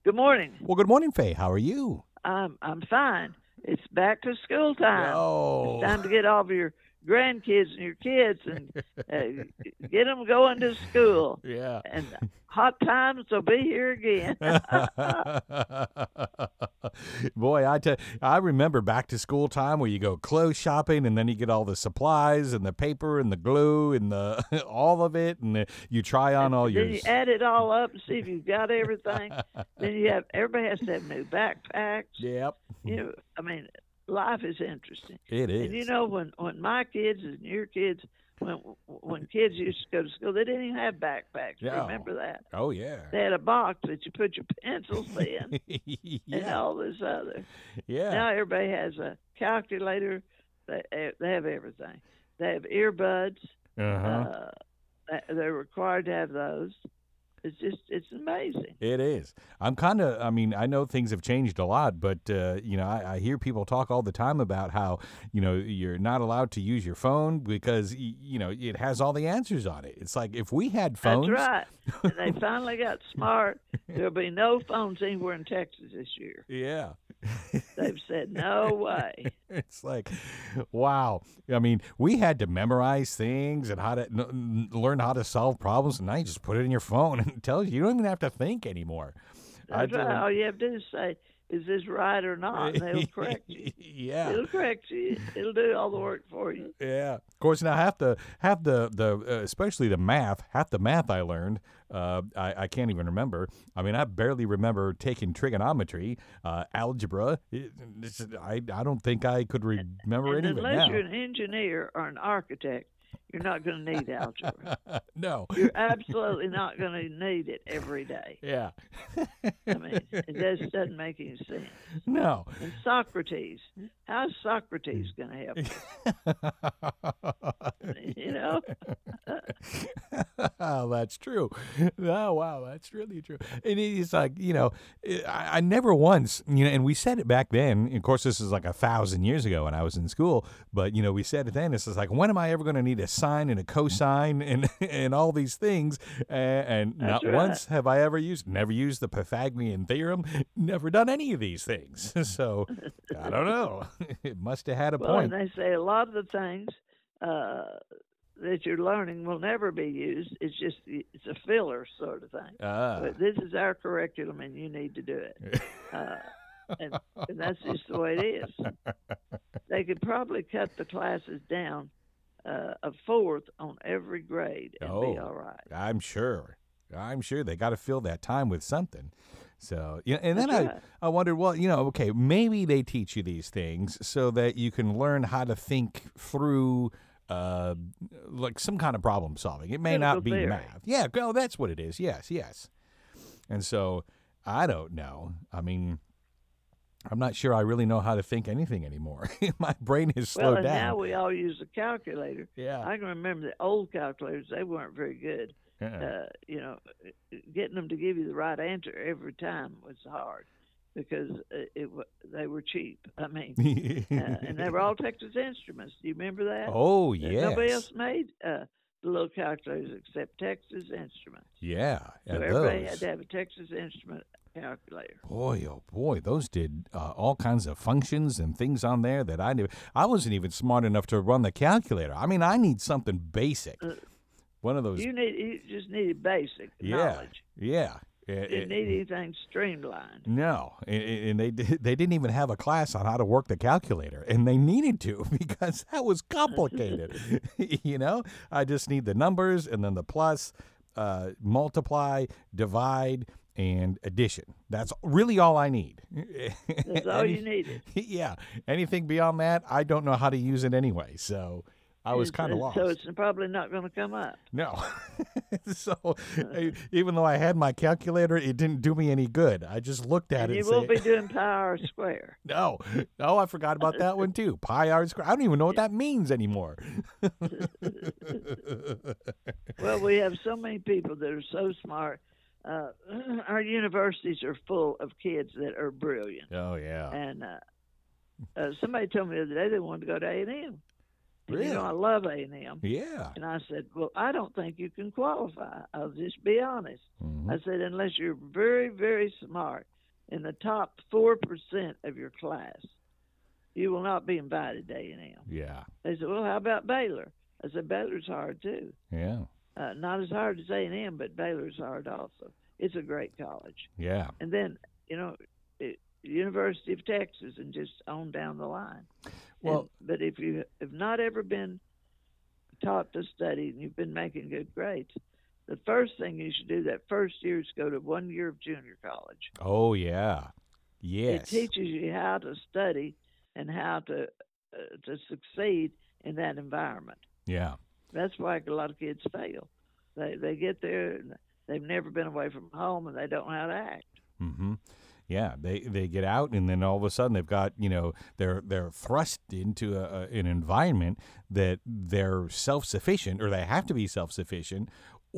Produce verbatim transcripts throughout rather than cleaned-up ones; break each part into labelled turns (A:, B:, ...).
A: Good morning.
B: Well, good morning, Faye. How are you?
A: I'm I'm fine. It's back to school time. It's
B: Oh,
A: time to get all of your grandkids and your kids and uh, get them going to school.
B: yeah.
A: And hot times will be here again.
B: Boy, I tell, I remember back to school time where you go clothes shopping and then you get all the supplies and the paper and the glue and the all of it, and the, you try on
A: And
B: all
A: then
B: your.
A: you add it all up and see if you've got everything. Then you have everybody has to have new backpacks.
B: Yep,
A: You know, I mean, life is interesting.
B: it
A: And you
B: is.
A: know, when when my kids and your kids, when when kids used to go to school, they didn't even have backpacks.
B: Yeah.
A: Remember that?
B: Oh yeah.
A: They had a box that you put your pencils in and
B: yeah.
A: all this other.
B: Yeah.
A: Now everybody has a calculator. They they have everything. They have earbuds.
B: Uh huh.
A: Uh, they're required to have those. It's just it's amazing.
B: It is. I'm kind of, I mean, I know things have changed a lot, but, uh, you know, I, I hear people talk all the time about how, you know, you're not allowed to use your phone because, y- you know, it has all the answers on it. It's like if we had phones.
A: That's right. And they finally got smart. There'll be no phones anywhere in Texas this year.
B: Yeah.
A: They've said no way.
B: It's like, wow. I mean, we had to memorize things and how to n- n- learn how to solve problems, and now you just put it in your phone and it tells you. You don't even have to think anymore. I
A: That's right.
B: don't-
A: All you have to do is say, "Is this right or not?" And they'll correct you.
B: yeah.
A: It'll correct you. It'll do all the work for you.
B: Yeah. Of course, now half the half the the uh, especially the math, half the math I learned, uh, I I can't even remember. I mean, I barely remember taking trigonometry, uh, algebra. It, it's, I I don't think I could remember
A: And
B: any of it
A: unless
B: now.
A: you're an engineer or an architect, you're not going to need algebra.
B: no.
A: You're absolutely not going to need it every day.
B: Yeah.
A: I mean, it just doesn't make any sense.
B: no.
A: And Socrates, how's Socrates going to help you? You know?
B: oh, that's true. Oh, wow, that's really true. And it's like, you know, I, I never once, you know, and we said it back then. Of course, this is like a thousand years ago when I was in school, but, you know, we said it then. It's just like, when am I ever going to need a sine and a cosine and, and all these things? And, and not
A: right.
B: once have I ever used, never used the Pythagorean theorem, never done any of these things. So I don't know. It must have had a
A: Well,
B: point.
A: and they say a lot of the things uh, that you're learning will never be used. It's just it's a filler sort of thing.
B: Ah.
A: But this is our curriculum, and you need to do it. Uh, and, and that's just the way it is. They could probably cut the classes down uh, a fourth on every grade and
B: Oh.
A: be all right.
B: I'm sure. I'm sure they got to fill that time with something. So, yeah, and then
A: That's
B: I,
A: right.
B: I wondered, well, you know, okay, maybe they teach you these things so that you can learn how to think through uh, like some kind of problem solving. It may
A: Critical
B: not be
A: theory.
B: math. Yeah, well, that's what it is. Yes, yes. And so I don't know. I mean, I'm not sure I really know how to think anything anymore. My brain has
A: Well,
B: slowed
A: and
B: down.
A: now we all use a calculator.
B: yeah.
A: I can remember the old calculators; they weren't very good.
B: Uh-uh.
A: Uh, you know, getting them to give you the right answer every time was hard because it, it wa- they were cheap. I mean, uh, and they were all Texas Instruments. Do you remember that?
B: oh,
A: Uh,
B: yes.
A: Nobody else made uh, the little calculators except Texas Instruments.
B: Yeah.
A: So
B: and
A: everybody
B: those.
A: had to have a Texas Instrument calculator.
B: Boy, oh boy, those did uh, all kinds of functions and things on there that I knew. I wasn't even smart enough to run the calculator. I mean, I need something basic.
A: Uh,
B: One of those.
A: You need you just needed basic
B: yeah,
A: knowledge.
B: yeah.
A: You
B: It-
A: didn't
B: it-
A: need anything streamlined.
B: no, and, and they did, they didn't even have a class on how to work the calculator, and they needed to because that was complicated. you know, I just need the numbers and then the plus, uh, multiply, divide, and addition. That's really all I need.
A: That's all
B: Any-
A: you needed.
B: Yeah. Anything beyond that, I don't know how to use it anyway. So I was
A: It's-
B: kind of
A: it's-
B: lost.
A: So it's probably not going to come up.
B: No. so I- even though I had my calculator, it didn't do me any good. I just looked at
A: And
B: it
A: you
B: and
A: won't
B: say,
A: be doing pi r square.
B: no, no, I forgot about that one too. Pi r square. I don't even know what that means anymore.
A: Well, we have so many people that are so smart. Uh, our universities are full of kids that are brilliant.
B: oh, yeah.
A: And uh, uh, somebody told me the other day they wanted to go to A and M. And
B: Really?
A: you know, I love A and M.
B: Yeah.
A: And I said, well, I don't think you can qualify. I'll just be honest.
B: Mhm.
A: I said, unless you're very, very smart. in the top four percent of your class, you will not be invited to A and M.
B: Yeah.
A: They said, well, how about Baylor? I said, Baylor's hard too.
B: Yeah.
A: Uh, not as hard as A and M, but Baylor's hard also. It's a great college.
B: Yeah.
A: And then, you know, it, University of Texas and just on down the line.
B: Well,
A: and, but if you have not ever been taught to study and you've been making good grades, the first thing you should do that first year is go to one year of junior college.
B: Oh, yeah. Yes.
A: It teaches you how to study and how to uh, to succeed in that environment.
B: Yeah.
A: That's why a lot of kids fail. They they get there and they've never been away from home and they don't know how to act.
B: Mm-hmm. Yeah, they they get out and then all of a sudden they've got, you know, they're they're thrust into a, a, an environment that they're self-sufficient, or they have to be self-sufficient,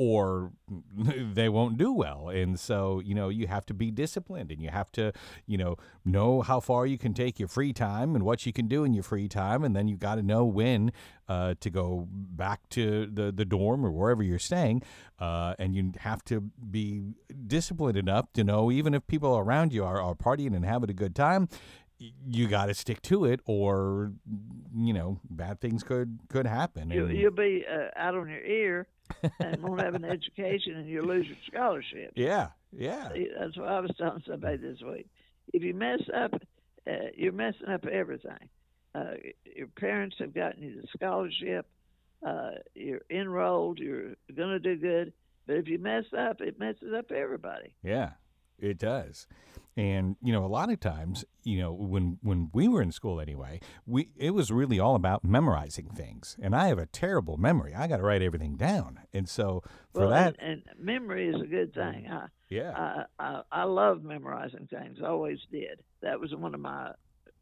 B: or they won't do well. And so, you know, you have to be disciplined, and you have to, you know, know how far you can take your free time and what you can do in your free time. And then you got to know when uh, to go back to the, the dorm or wherever you're staying. Uh, and you have to be disciplined enough to know, even if people around you are, are partying and having a good time, you got to stick to it, or, you know, bad things could, could happen.
A: You,
B: And,
A: you'll be uh, out on your ear and won't have an education, and you'll lose your scholarship.
B: yeah, yeah.
A: That's what I was telling somebody this week. If you mess up, uh, you're messing up everything. Uh, your parents have gotten you the scholarship. Uh, you're enrolled. You're going to do good. But if you mess up, it messes up everybody.
B: Yeah, it does. And, you know, a lot of times, you know, when when we were in school anyway, we it was really all about memorizing things. And I have a terrible memory. I got to write everything down. And so for
A: well,
B: that.
A: And, and memory is a good thing. I,
B: Yeah.
A: I, I, I love memorizing things. I always did. That was one of my,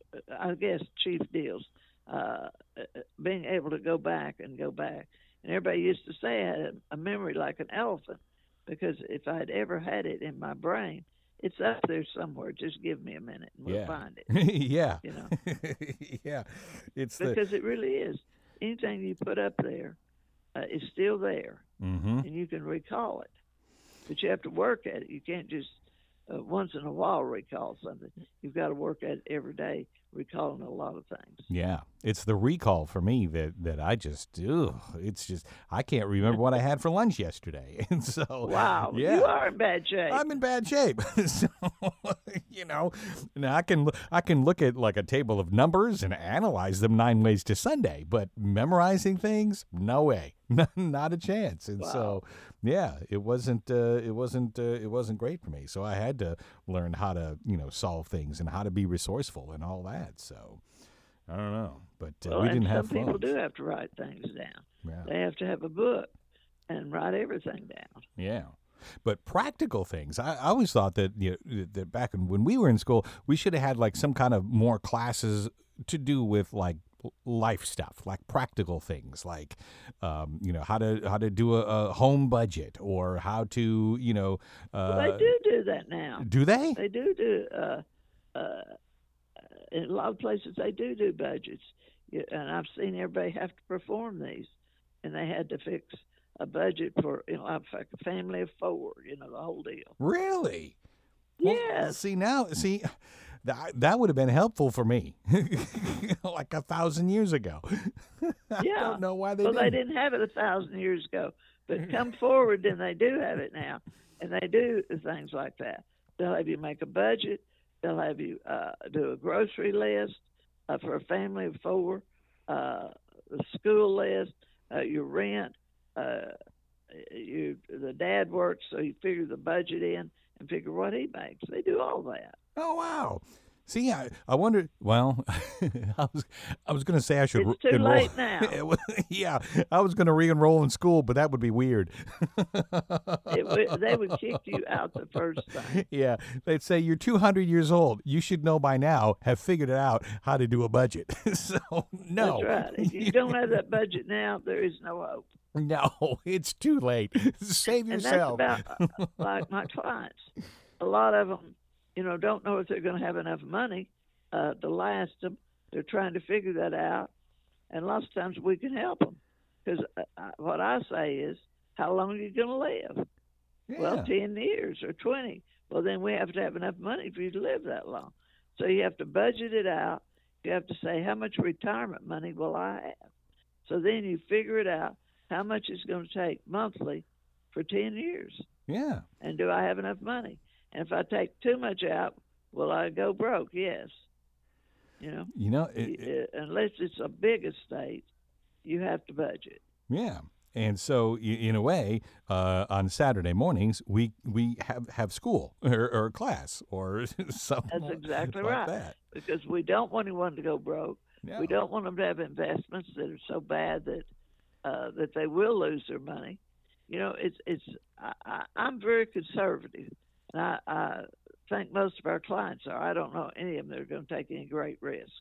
A: I guess, chief deals. Uh, being able to go back and go back. And everybody used to say I had a, a memory like an elephant, because if I'd ever had it in my brain, it's up there somewhere. Just give me a minute and we'll
B: Yeah.
A: find it.
B: yeah.
A: You know,
B: yeah. It's the.
A: because it really is. Anything you put up there uh, is still there,
B: Mm-hmm.
A: and you can recall it. But you have to work at it. You can't just uh, once in a while recall something. You've got to work at it every day, recalling a lot of things.
B: Yeah, it's the recall for me that, that I just, ugh, it's just, I can't remember what I had for lunch yesterday. And so,
A: Wow,
B: yeah,
A: you are in bad shape.
B: I'm in bad shape. So, you know, now I can, I can look at like a table of numbers and analyze them nine ways to Sunday, but memorizing things, no way, not a chance. And
A: Wow.
B: so, yeah, it wasn't, uh, it wasn't, uh, it wasn't great for me. So I had to learn how to, you know, solve things and how to be resourceful and all that. So I don't know, but uh,
A: well,
B: we didn't
A: and
B: have
A: some people
B: phones.
A: do have to write things down.
B: Yeah.
A: They have to have a book and write everything down.
B: Yeah. But practical things, I, I always thought that, you know, that back in, when we were in school, we should have had like some kind of more classes to do with like life stuff, like practical things, like um, you know, how to how to do a, a home budget, or how to, you know, uh,
A: Well, they do do that now.
B: do they?
A: They do do. Uh, uh, in a lot of places, they do do budgets, yeah, and I've seen everybody have to perform these, and they had to fix a budget for, you know, like a family of four, you know, the whole deal.
B: Really? Well,
A: Yes.
B: see now, see, that that would have been helpful for me, like a thousand years ago. I
A: Yeah.
B: don't know why they
A: well,
B: didn't.
A: they didn't have it a thousand years ago, but come forward, and they do have it now, and they do things like that. They'll have you make a budget. They'll have you uh, do a grocery list uh, for a family of four, uh, the school list, uh, your rent. Uh, you the dad works, so you figure the budget in and figure what he makes. They do all that.
B: Oh wow! See, I, I wonder. Well, I was I was going to say I should
A: It's too
B: enroll.
A: late now.
B: Yeah, I was going to re-enroll in school, but that would be weird.
A: It would, they would kick you out the first thing.
B: Yeah, they'd say you're two hundred years old. You should know by now, have figured out how to do a budget. So no,
A: That's right. If you don't have that budget now, there is no hope.
B: no, it's too late. Save
A: And
B: yourself.
A: that's about uh, like my clients. A lot of them, you know, don't know if they're going to have enough money uh, to last them. They're trying to figure that out, and lots of times we can help them. Because uh, what I say is, how long are you going to live?
B: Yeah.
A: Well, ten years or twenty. Well, then we have to have enough money for you to live that long. So you have to budget it out. You have to say, how much retirement money will I have? So then you figure it out how much it's going to take monthly for ten years.
B: Yeah.
A: And do I have enough money? And if I take too much out, will I go broke? Yes. You know,
B: You know, it, it,
A: uh, unless it's a big estate, you have to budget.
B: yeah. And so, i- in a way, uh, on Saturday mornings, we we have, have school or, or class or something.
A: That's exactly
B: like
A: right.
B: that.
A: Because we don't want anyone to go broke.
B: No.
A: We don't want them to have investments that are so bad that uh, that they will lose their money. You know, it's it's. I, I, I'm very conservative, and I, I think most of our clients are. I don't know any of them that are going to take any great risk.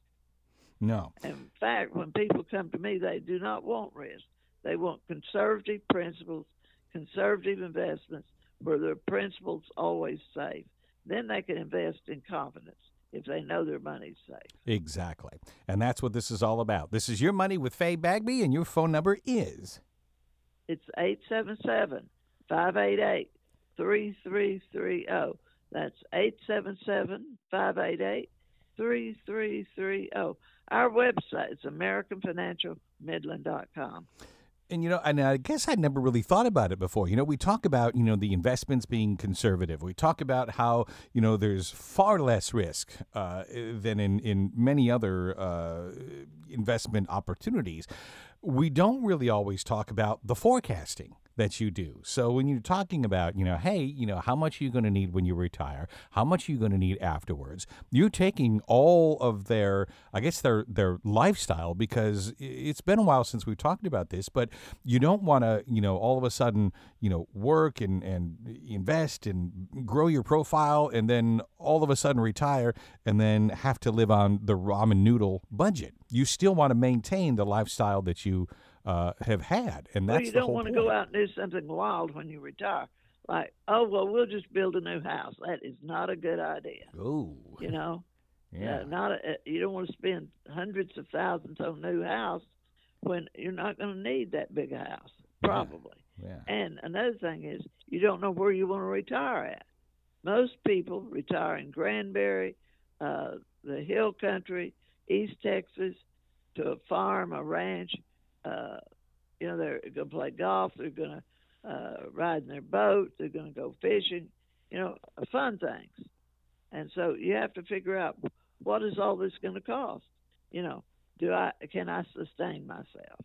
B: No.
A: In fact, when people come to me, they do not want risk. They want conservative principles, conservative investments, where their principles always safe. Then they can invest in confidence if they know their money's safe.
B: Exactly. And that's what this is all about. This is Your Money with Faye Bagby, and your phone number is.
A: It's eight seven seven, five eight eight, three three three zero. That's eight seven seven, five eight eight, three three three zero. Our website is american financial midland dot com.
B: And, you know, and I guess I'd never really thought about it before. You know, we talk about, you know, the investments being conservative. We talk about how, you know, there's far less risk uh, than in, in many other uh, investment opportunities. We don't really always talk about the forecasting that you do. So when you're talking about, you know, hey, you know, how much are you going to need when you retire? How much are you going to need afterwards? You're taking all of their, I guess, their their lifestyle, because it's been a while since we've talked about this, but you don't want to, you know, all of a sudden, you know, work and, and invest and grow your profile and then all of a sudden retire and then have to live on the ramen noodle budget. You still want to maintain the lifestyle that you Uh, have had, and that's
A: well, you
B: the
A: don't
B: whole
A: want to
B: point.
A: go out and do something wild when you retire. Like, oh, well, we'll just build a new house. That is not a good idea.
B: Oh,
A: You know,
B: yeah,
A: uh, not a, you don't want to spend hundreds of thousands on a new house when you're not going to need that big a house, probably.
B: yeah,
A: And another thing is, you don't know where you want to retire at. Most people retire in Granbury, uh, the Hill Country, East Texas, to a farm, a ranch. Uh, you know, they're going to play golf. They're going to uh, ride in their boat. They're going to go fishing. You know, fun things. And so you have to figure out, what is all this going to cost? You know, do I can I sustain myself?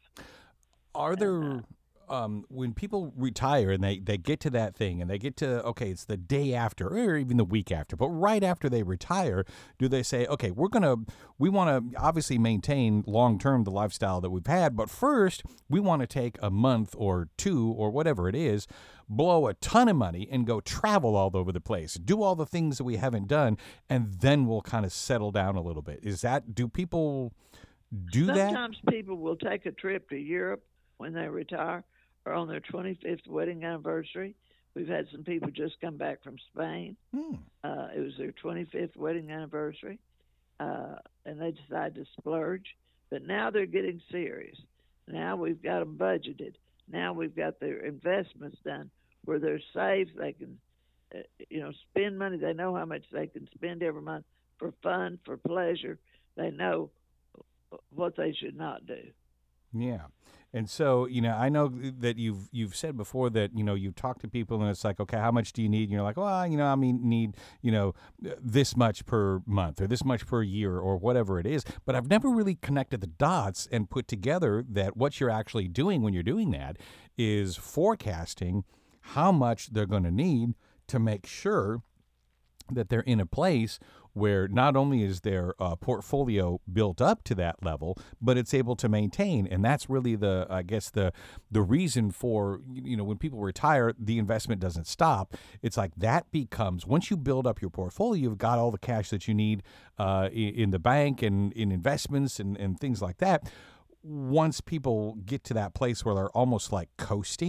B: Are there, um, when people retire and they, they get to that thing and they get to, okay, it's the day after or even the week after, but right after they retire, do they say, okay, we're going to, we want to obviously maintain long-term the lifestyle that we've had, but first we want to take a month or two or whatever it is, blow a ton of money and go travel all over the place, do all the things that we haven't done, and then we'll kind of settle down a little bit. Is that, do people do that?
A: Sometimes people will take a trip to Europe when they retire, or on their twenty-fifth wedding anniversary. We've had some people just come back from Spain.
B: Hmm.
A: Uh, it was their twenty-fifth wedding anniversary, uh, and they decided to splurge. But now they're getting serious. Now we've got them budgeted. Now we've got their investments done where they're safe. They can, uh, you know, spend money. They know how much they can spend every month for fun, for pleasure. They know what they should not do.
B: Yeah. And so, you know, I know that you've you've said before that, you know, you talk to people and it's like, okay, how much do you need? And you're like, well, you know, I mean, need, you know, this much per month or this much per year or whatever it is. But I've never really connected the dots and put together that what you're actually doing when you're doing that is forecasting how much they're going to need to make sure that they're in a place where not only is their uh, portfolio built up to that level, but it's able to maintain. And that's really the, I guess, the the reason for, you know, when people retire, the investment doesn't stop. It's like that becomes, once you build up your portfolio, you've got all the cash that you need uh, in, in the bank and in investments and, and things like that. Once people get to that place where they're almost like coasting,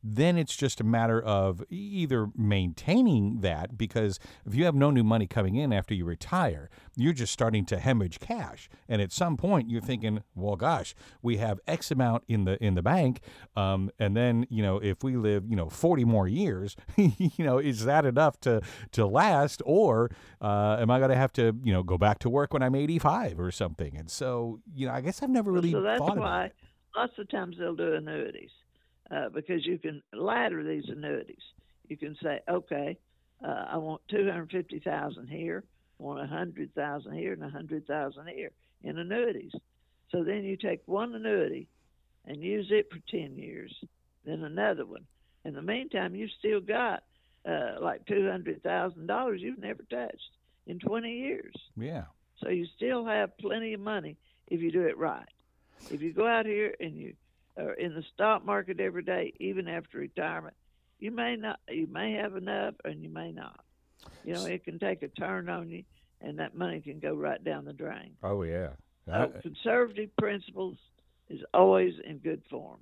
B: then it's just a matter of e- either maintaining that, because if you have no new money coming in after you retire, you're just starting to hemorrhage cash. And at some point you're thinking, well, gosh, we have X amount in the in the bank. Um, and then, you know, if we live, you know, forty more years, you know, is that enough to, to last? Or uh, am I going to have to, you know, go back to work when I'm eighty-five or something? And so, you know, I guess I've never really
A: So that's
B: thought about
A: why
B: it.
A: lots of times they'll do annuities uh, because you can ladder these annuities. You can say, okay, uh, I want two hundred fifty thousand here, I want one hundred thousand here, and one hundred thousand here in annuities. So then you take one annuity and use it for ten years, then another one. In the meantime, you've still got uh, like two hundred thousand dollars you've never touched in twenty years.
B: Yeah.
A: So you still have plenty of money if you do it right. If you go out here and you are in the stock market every day, even after retirement, you may not, you may have enough, and you may not. You know, it can take a turn on you, and that money can go right down the drain.
B: Oh, yeah.
A: So conservative principles is always in good form.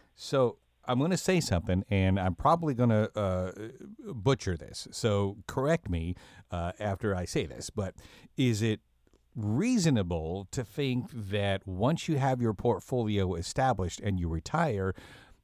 B: So I'm going to say something, and I'm probably going to uh, butcher this. So correct me uh, after I say this. But is it reasonable to think that once you have your portfolio established and you retire,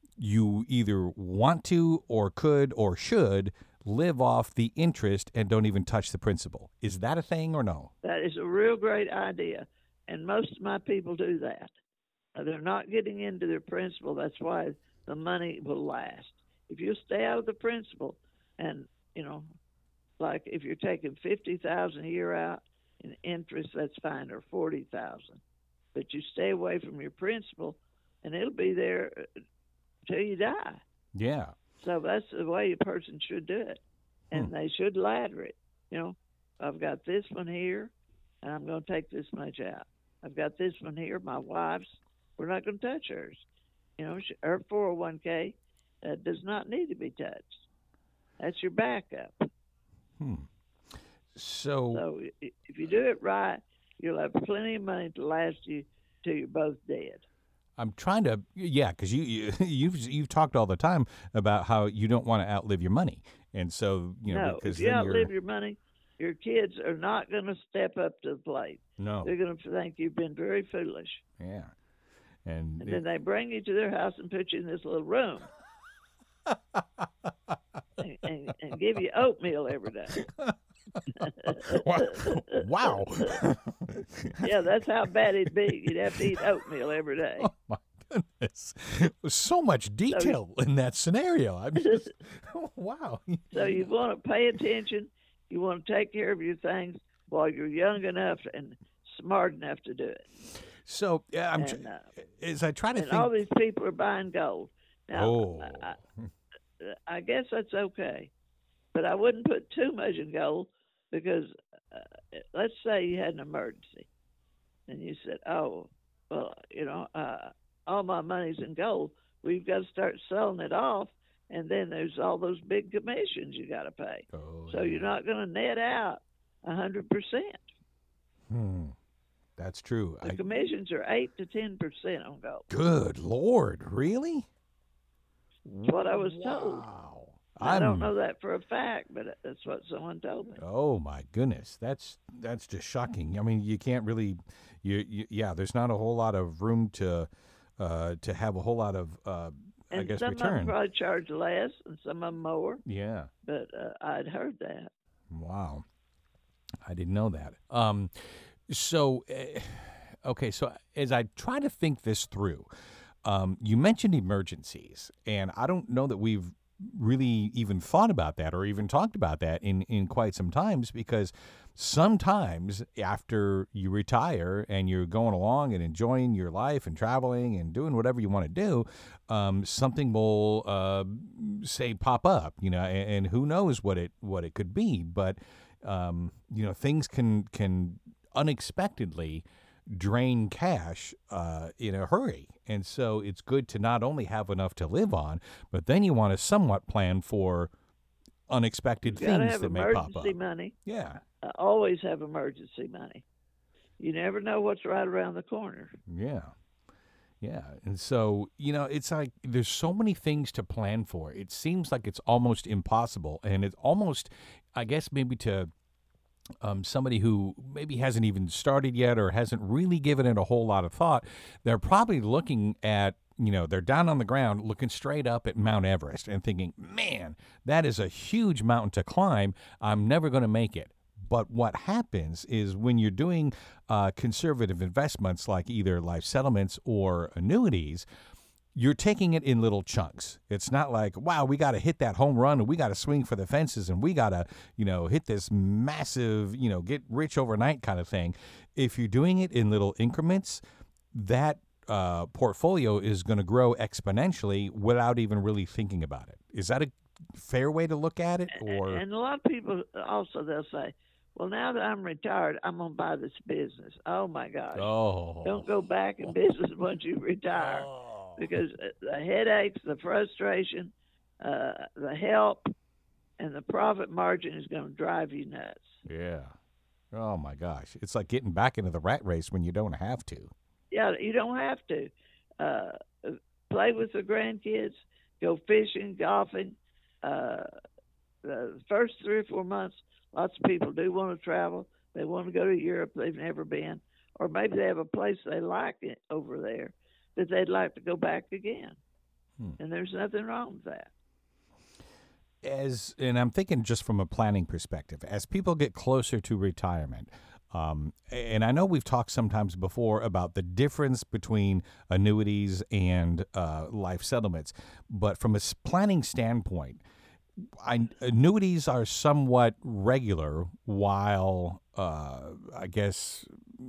B: you either want to or could or should live off the interest and don't even touch the principal? Is that a thing or no?
A: That is a real great idea, and most of my people do that. Uh, They're not getting into their principal. That's why the money will last. If you stay out of the principal, and you know, like if you're taking fifty thousand a year out in interest, that's fine, or forty thousand. But you stay away from your principal, and it'll be there till you die.
B: Yeah.
A: So that's the way a person should do it, and
B: Hmm.
A: they should ladder it. You know, I've got this one here, and I'm going to take this much out. I've got this one here, my wife's. We're not going to touch hers. You know, she, her four oh one k uh, does not need to be touched. That's your backup.
B: Hmm. So,
A: So i- if you do it right, you'll have plenty of money to last you till you're both dead.
B: I'm trying to, yeah, because you, you you've you've talked all the time about how you don't want to outlive your money, and so you know
A: No,
B: because
A: if you
B: then
A: outlive
B: you're
A: your money, your kids are not going to step up to the plate.
B: no,
A: They're going to think you've been very foolish.
B: yeah, and,
A: And
B: it-
A: then they bring you to their house and put you in this little room and, and, and give you oatmeal every day.
B: wow,
A: Yeah, that's how bad it'd be. You'd have to eat oatmeal every day.
B: oh my goodness, so much detail in that scenario. I mean, wow,
A: So you want to pay attention. You want to take care of your things while you're young enough and smart enough to do it.
B: So yeah, I'm
A: And,
B: tr-
A: uh,
B: as I try to
A: and
B: think.
A: all these people are buying gold. Now,
B: oh,
A: I, I guess that's okay, but I wouldn't put too much in gold because uh, let's say you had an emergency and you said, oh, well, you know, uh, all my money's in gold. We've got to start selling it off, and then there's all those big commissions you got to pay.
B: oh,
A: So you're not going to net out a hundred percent.
B: hmm. That's true.
A: The
B: I,
A: commissions are eight to ten percent on gold.
B: good Lord, really?
A: That's what I was told.
B: Wow.
A: I don't
B: I'm-
A: know that for a fact, but that's what someone told me.
B: Oh my goodness, that's that's just shocking. I mean, you can't really, you, you yeah. There's not a whole lot of room to, uh, to have a whole lot of, uh, I
A: And
B: guess
A: some of
B: return.
A: them probably charge less, and some of them more.
B: Yeah.
A: But uh, I'd heard that.
B: Wow. I didn't know that. Um, so, uh, okay. So as I try to think this through, um, you mentioned emergencies, and I don't know that we've really even thought about that or even talked about that in, in quite some times, because sometimes after you retire and you're going along and enjoying your life and traveling and doing whatever you want to do, um, something will uh, say pop up, you know, and, and who knows what it what it could be, but um, you know, things can can unexpectedly drain cash uh, in a hurry. And so it's good to not only have enough to live on, but then you want to somewhat plan for unexpected
A: You got to
B: things
A: have
B: that may pop up.
A: emergency money.
B: Yeah,
A: Uh, always have emergency money. You never know what's right around the corner.
B: yeah. Yeah. And so, you know, it's like there's so many things to plan for. It seems like it's almost impossible. And it's almost, I guess, maybe to um, somebody who maybe hasn't even started yet or hasn't really given it a whole lot of thought, they're probably looking at, you know, they're down on the ground looking straight up at Mount Everest and thinking, man, that is a huge mountain to climb. I'm never going to make it. But what happens is when you're doing uh, conservative investments like either life settlements or annuities, you're taking it in little chunks. It's not like, wow, we got to hit that home run and we got to swing for the fences and we got to, you know, hit this massive, you know, get rich overnight kind of thing. If you're doing it in little increments, that uh, portfolio is going to grow exponentially without even really thinking about it. Is that a fair way to look at it? Or
A: And a lot of people also, they'll say, well, now that I'm retired, I'm going to buy this business. Oh, my gosh.
B: oh,
A: Don't go back in business once you retire
B: oh.
A: because the headaches, the frustration, uh, the help, and the profit margin is going to drive you nuts.
B: Yeah. Oh my gosh. It's like getting back into the rat race when you don't have to.
A: Yeah, you don't have to. Uh, play with the grandkids, go fishing, golfing. Uh, the first three or four months, lots of people do want to travel. They want to go to Europe they've never been. Or maybe they have a place they like it over there that they'd like to go back again. Hmm. And there's nothing wrong with that.
B: As and I'm thinking just from a planning perspective, as people get closer to retirement, um, and I know we've talked sometimes before about the difference between annuities and uh, life settlements, but from a planning standpoint, I, annuities are somewhat regular, while uh, I guess.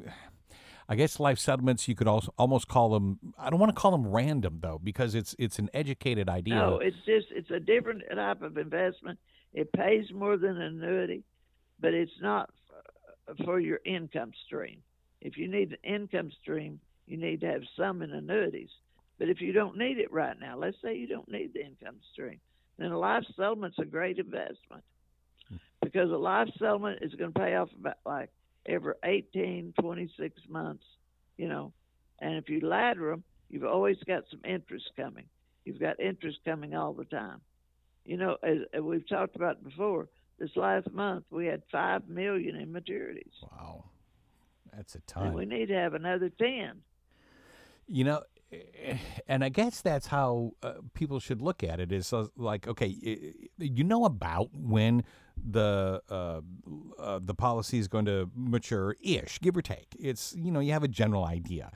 B: I guess life settlements, you could also almost call them, I don't want to call them random, though, because it's it's an educated idea.
A: No, it's just, it's a different type of investment. It pays more than an annuity, but it's not for your income stream. If you need an income stream, you need to have some in annuities. But if you don't need it right now, let's say you don't need the income stream, then a life settlement's a great investment because a life settlement is going to pay off about like every eighteen, twenty-six months, you know. And if you ladder them, you've always got some interest coming. You've got interest coming all the time. You know, as, as we've talked about before, this last month we had five million in maturities.
B: Wow. That's a ton.
A: And we need to have another ten.
B: You know, and I guess that's how uh, people should look at it is uh, like, okay, you know about when the uh, uh, the policy is going to mature ish, give or take. It's, you know, you have a general idea.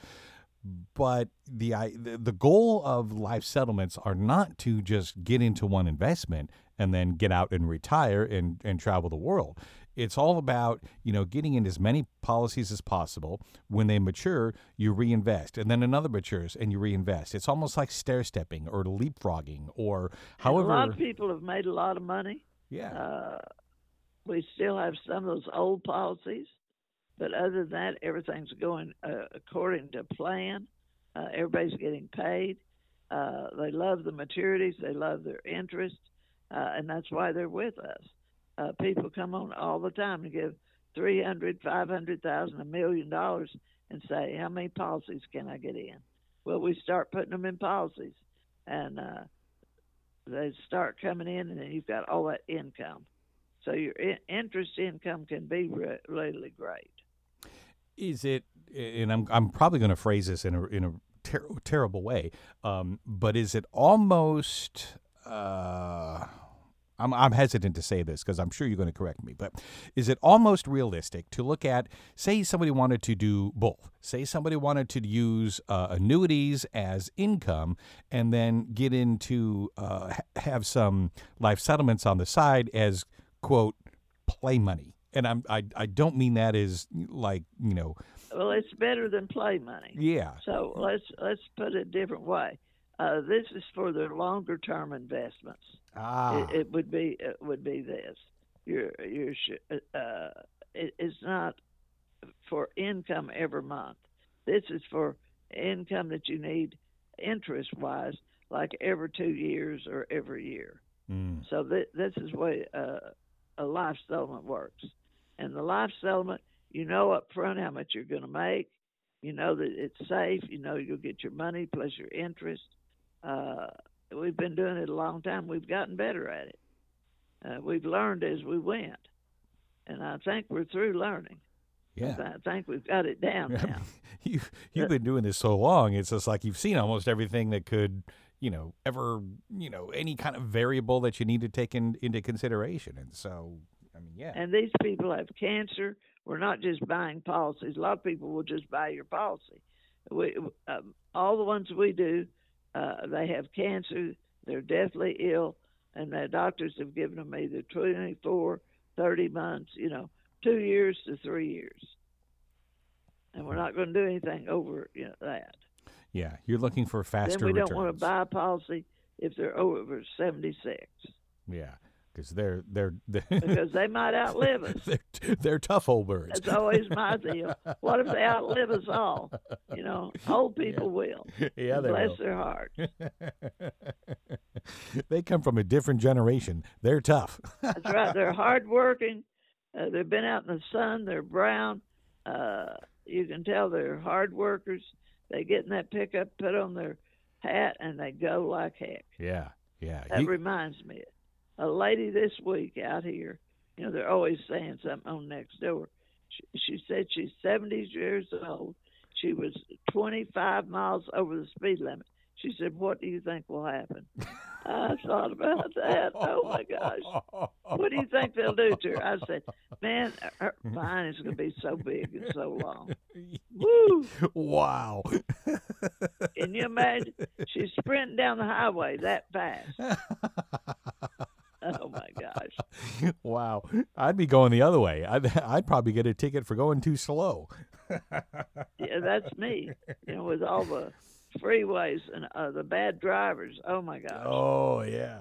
B: But the the goal of life settlements are not to just get into one investment and then get out and retire and, and travel the world. It's all about, you know, getting in as many policies as possible. When they mature, you reinvest, and then another matures and you reinvest. It's almost like stair stepping or leapfrogging or however.
A: And a lot of people have made a lot of money.
B: Yeah.
A: Uh, we still have some of those old policies, but other than that, everything's going uh, according to plan. Uh, everybody's getting paid. Uh, they love the maturities. They love their interest, uh, and that's why they're with us. Uh, people come on all the time and give three hundred, five hundred thousand, a million dollars, and say, "How many policies can I get in?" Well, we start putting them in policies, and uh, they start coming in, and then you've got all that income. So your in- interest income can be re- really great.
B: Is it? And I'm I'm probably going to phrase this in a in a ter- terrible way, um, but is it almost? Uh, I'm, I'm hesitant to say this because I'm sure you're going to correct me, but is it almost realistic to look at, say somebody wanted to do both, say somebody wanted to use uh, annuities as income and then get into, uh, have some life settlements on the side as, quote, play money. And I'm, I, I don't mean that as like, you know.
A: Well, it's better than play money.
B: Yeah.
A: So let's, let's put it a different way. Uh, this is for their longer term investments.
B: Ah.
A: It, it would be it would be this. You're, you're, uh, it, it's not for income every month. This is for income that you need interest wise, like every two years or every year.
B: Mm.
A: So th- this is the way uh, a life settlement works. And the life settlement, you know up front how much you're going to make. You know that it's safe. You know you'll get your money plus your interest. Uh, we've been doing it a long time. We've gotten better at it. Uh, we've learned as we went, and I think we're through learning.
B: Yeah.
A: I think we've got it down now.
B: you, you've been doing this so long, it's just like you've seen almost everything that could, you know, ever, you know, any kind of variable that you need to take in, into consideration. And so, I mean, yeah.
A: And these people have cancer. We're not just buying policies. A lot of people will just buy your policy. We, um, all the ones we do, uh, they have cancer, they're deathly ill, and their doctors have given them either twenty-four, thirty months, you know, two years to three years. And we're not going to do anything over you know, that.
B: Yeah, you're looking for faster
A: Then we
B: returns.
A: don't want to buy a policy if they're over seventy-six.
B: Yeah, because they're, they're, they're
A: because they might outlive us.
B: They're, they're tough old birds.
A: That's always my deal. What if they outlive us all? You know, old people
B: yeah.
A: will.
B: Yeah, they
A: bless
B: will.
A: their heart.
B: They come from a different generation. They're tough.
A: That's right. They're hardworking. Uh, they've been out in the sun. They're brown. Uh, you can tell they're hard workers. They get in that pickup, put on their hat, and they go like heck.
B: Yeah, yeah.
A: That
B: You-
A: reminds me. A lady this week out here, you know, they're always saying something on next door. She, she said she's seventy years old. She was twenty-five miles over the speed limit. She said, "What do you think will happen?" I thought about that. Oh, my gosh. What do you think they'll do to her? I said, man, her fine is going to be so big and so long. Woo!
B: Wow.
A: Can you imagine? She's sprinting down the highway that fast. Oh, my gosh.
B: Wow. I'd be going the other way. I'd, I'd probably get a ticket for going too slow.
A: Yeah, that's me. You know, with all the freeways and uh, the bad drivers. Oh, my gosh.
B: Oh, yeah.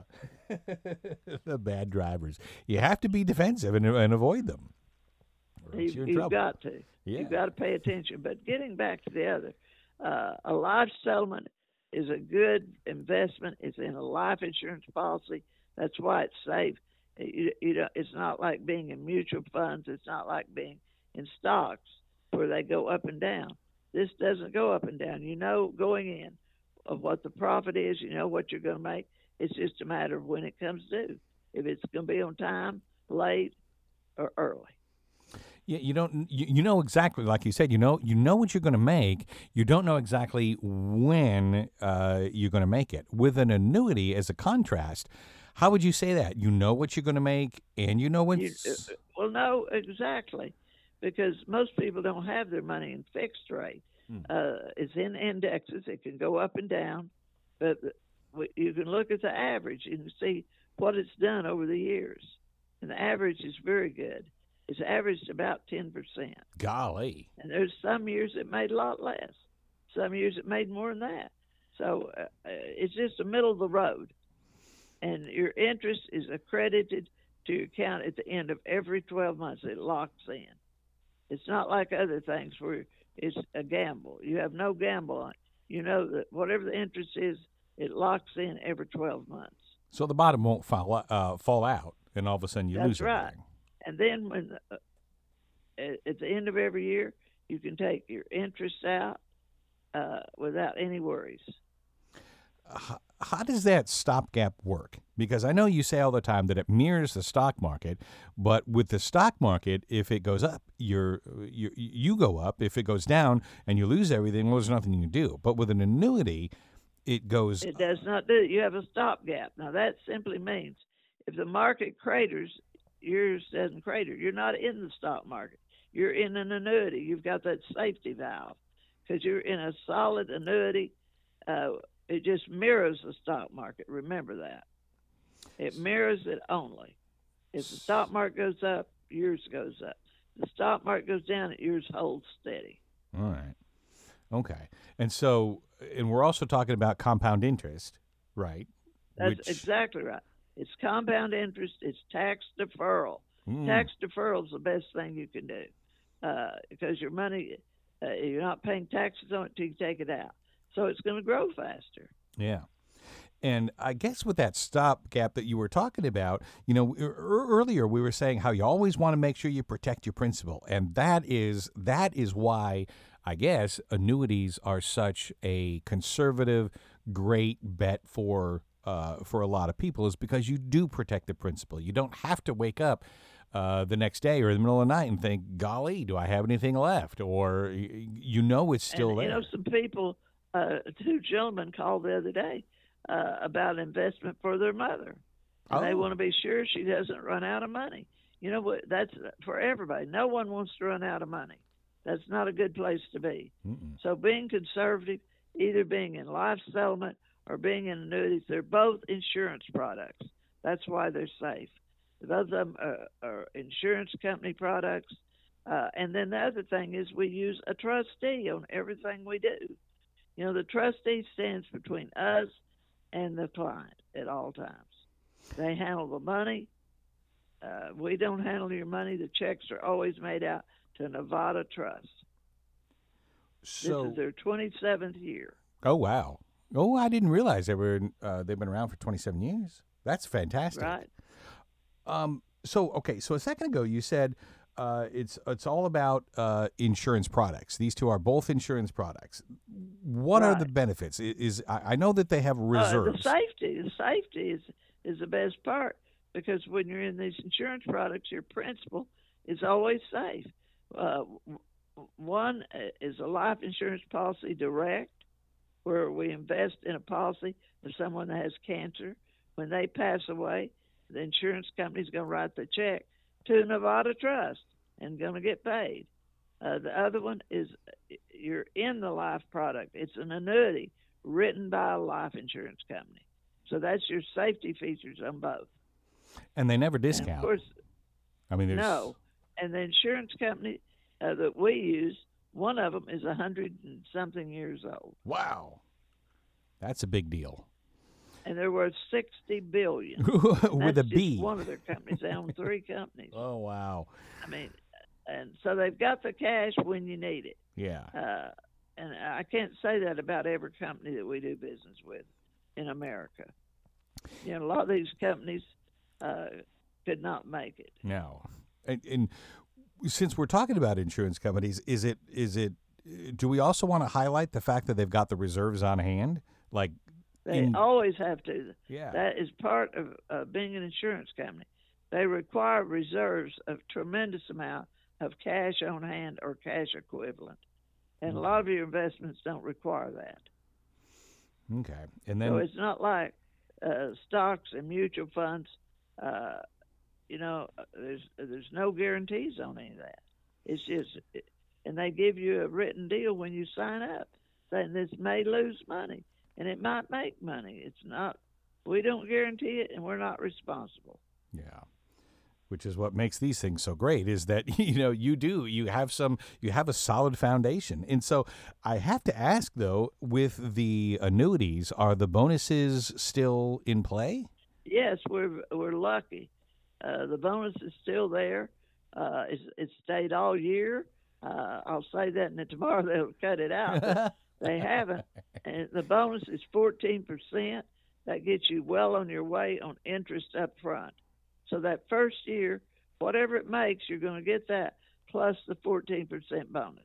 B: The bad drivers. You have to be defensive and, and avoid them. Or else
A: You,
B: you're in
A: you've
B: trouble.
A: got to.
B: Yeah.
A: You've got to pay attention. But getting back to the other, uh, a life settlement is a good investment. It's in a life insurance policy. That's why it's safe. You, you know, it's not like being in mutual funds. It's not like being in stocks where they go up and down. This doesn't go up and down. You know going in of what the profit is. You know what you're going to make. It's just a matter of when it comes due. If it's going to be on time, late, or early.
B: Yeah, you don't. You, you know exactly, like you said. You know, you know what you're going to make. You don't know exactly when uh, you're going to make it. With an annuity, as a contrast, how would you say that? You know what you're going to make, and you know when.
A: You, uh, well, no, exactly, because most people don't have their money in fixed rate.
B: Hmm.
A: Uh, it's in indexes. It can go up and down, but you can look at the average. You can see what it's done over the years, and the average is very good. It's averaged about ten percent.
B: Golly.
A: And there's some years it made a lot less. Some years it made more than that. So uh, it's just the middle of the road. And your interest is accredited to your account at the end of every twelve months. It locks in. It's not like other things where it's a gamble. You have no gamble on it. You know that whatever the interest is, it locks in every twelve months.
B: So the bottom won't fall, uh, fall out, and all of a sudden you
A: That's
B: lose
A: right.
B: everything.
A: And then when uh, at the end of every year, you can take your interest out uh, without any worries.
B: How, how does that stopgap work? Because I know you say all the time that it mirrors the stock market, but with the stock market, if it goes up, you're, you you go up. If it goes down and you lose everything, well, there's nothing you can do. But with an annuity, it goes.
A: It does not do it. You have a stopgap. Now, that simply means if the market craters, yours doesn't crater. You're not in the stock market. You're in an annuity. You've got that safety valve because you're in a solid annuity. Uh, it just mirrors the stock market. Remember that. It mirrors it only. If the stock market goes up, yours goes up. If the stock market goes down, yours holds steady.
B: All right. Okay. And so, and we're also talking about compound interest, right?
A: That's
B: Which,
A: exactly right. It's compound interest. It's tax deferral.
B: mm,
A: Tax deferral is the best thing you can do uh, because your money, uh, you're not paying taxes on it till you take it out. So it's going to grow faster.
B: Yeah. And I guess with that stopgap that you were talking about, you know, er, earlier we were saying how you always want to make sure you protect your principal, and that is that is why I guess annuities are such a conservative, great bet for uh, for a lot of people is because you do protect the principal. You don't have to wake up uh, the next day or in the middle of the night and think, golly, do I have anything left? Or y- you know it's still
A: and,
B: there.
A: You know, some people, uh, two gentlemen called the other day uh, about investment for their mother. And
B: Oh.
A: they want to be sure she doesn't run out of money. You know what? That's for everybody. No one wants to run out of money. That's not a good place to be.
B: Mm-mm.
A: So being conservative, either being in life settlement or being in annuities, they're both insurance products. That's why they're safe. Both of them are, are insurance company products. Uh, and then the other thing is we use a trustee on everything we do. You know, the trustee stands between us and the client at all times. They handle the money. Uh, we don't handle your money. The checks are always made out to Nevada Trust.
B: So,
A: this is their twenty-seventh year.
B: oh, wow. Oh, I didn't realize they were uh, they've been around for twenty-seven years. That's fantastic.
A: Right.
B: Um. So, okay. So a second ago, you said uh, it's it's all about uh, insurance products. These two are both insurance products. What are
A: Right.
B: the benefits? I- Is I, I know that they have
A: Uh,
B: reserves.
A: the safety. The safety is, is the best part because when you're in these insurance products, your principal is always safe. Uh, w- one is a life insurance policy direct, where we invest in a policy for someone that has cancer. When they pass away, the insurance company's going to write the check to Nevada Trust and going to get paid. Uh, the other one is you're in the life product. It's an annuity written by a life insurance company. So that's your safety features on both.
B: And they never
A: And
B: discount.
A: of course,
B: I mean, there's
A: no. And the insurance company uh, that we use, one of them is a hundred and something years old,
B: Wow, that's a big deal.
A: and they're worth sixty billion.
B: With a
A: That's just
B: B.
A: one of their companies. They own three companies.
B: Oh, wow.
A: I mean, and so they've got the cash when you need it.
B: Yeah.
A: Uh, and I can't say that about every company that we do business with in America. You know, a lot of these companies uh, could not make it.
B: No. And, and since we're talking about insurance companies, is it is it do we also want to highlight the fact that they've got the reserves on hand? Like
A: They
B: in,
A: always have to.
B: yeah.
A: That is part of uh, being an insurance company. They require reserves of tremendous amount of cash on hand or cash equivalent. And a lot of your investments don't require that.
B: Okay. And then
A: So it's not like uh, stocks and mutual funds. Uh, you know, there's there's no guarantees on any of that. It's just, and they give you a written deal when you sign up, saying this may lose money, and it might make money. It's not. We don't guarantee it, and we're not responsible.
B: yeah. Which is what makes these things so great is that you know you do you have some you have a solid foundation. And so I have to ask though, with the annuities, are the bonuses still in play?
A: Yes, we're we're lucky. Uh, the bonus is still there. Uh, it's, it's stayed all year. Uh, I'll say that, and then tomorrow they'll cut it out. But they haven't. And the bonus is fourteen percent. That gets you well on your way on interest up front. So that first year, whatever it makes, you're going to get that plus the fourteen percent bonus.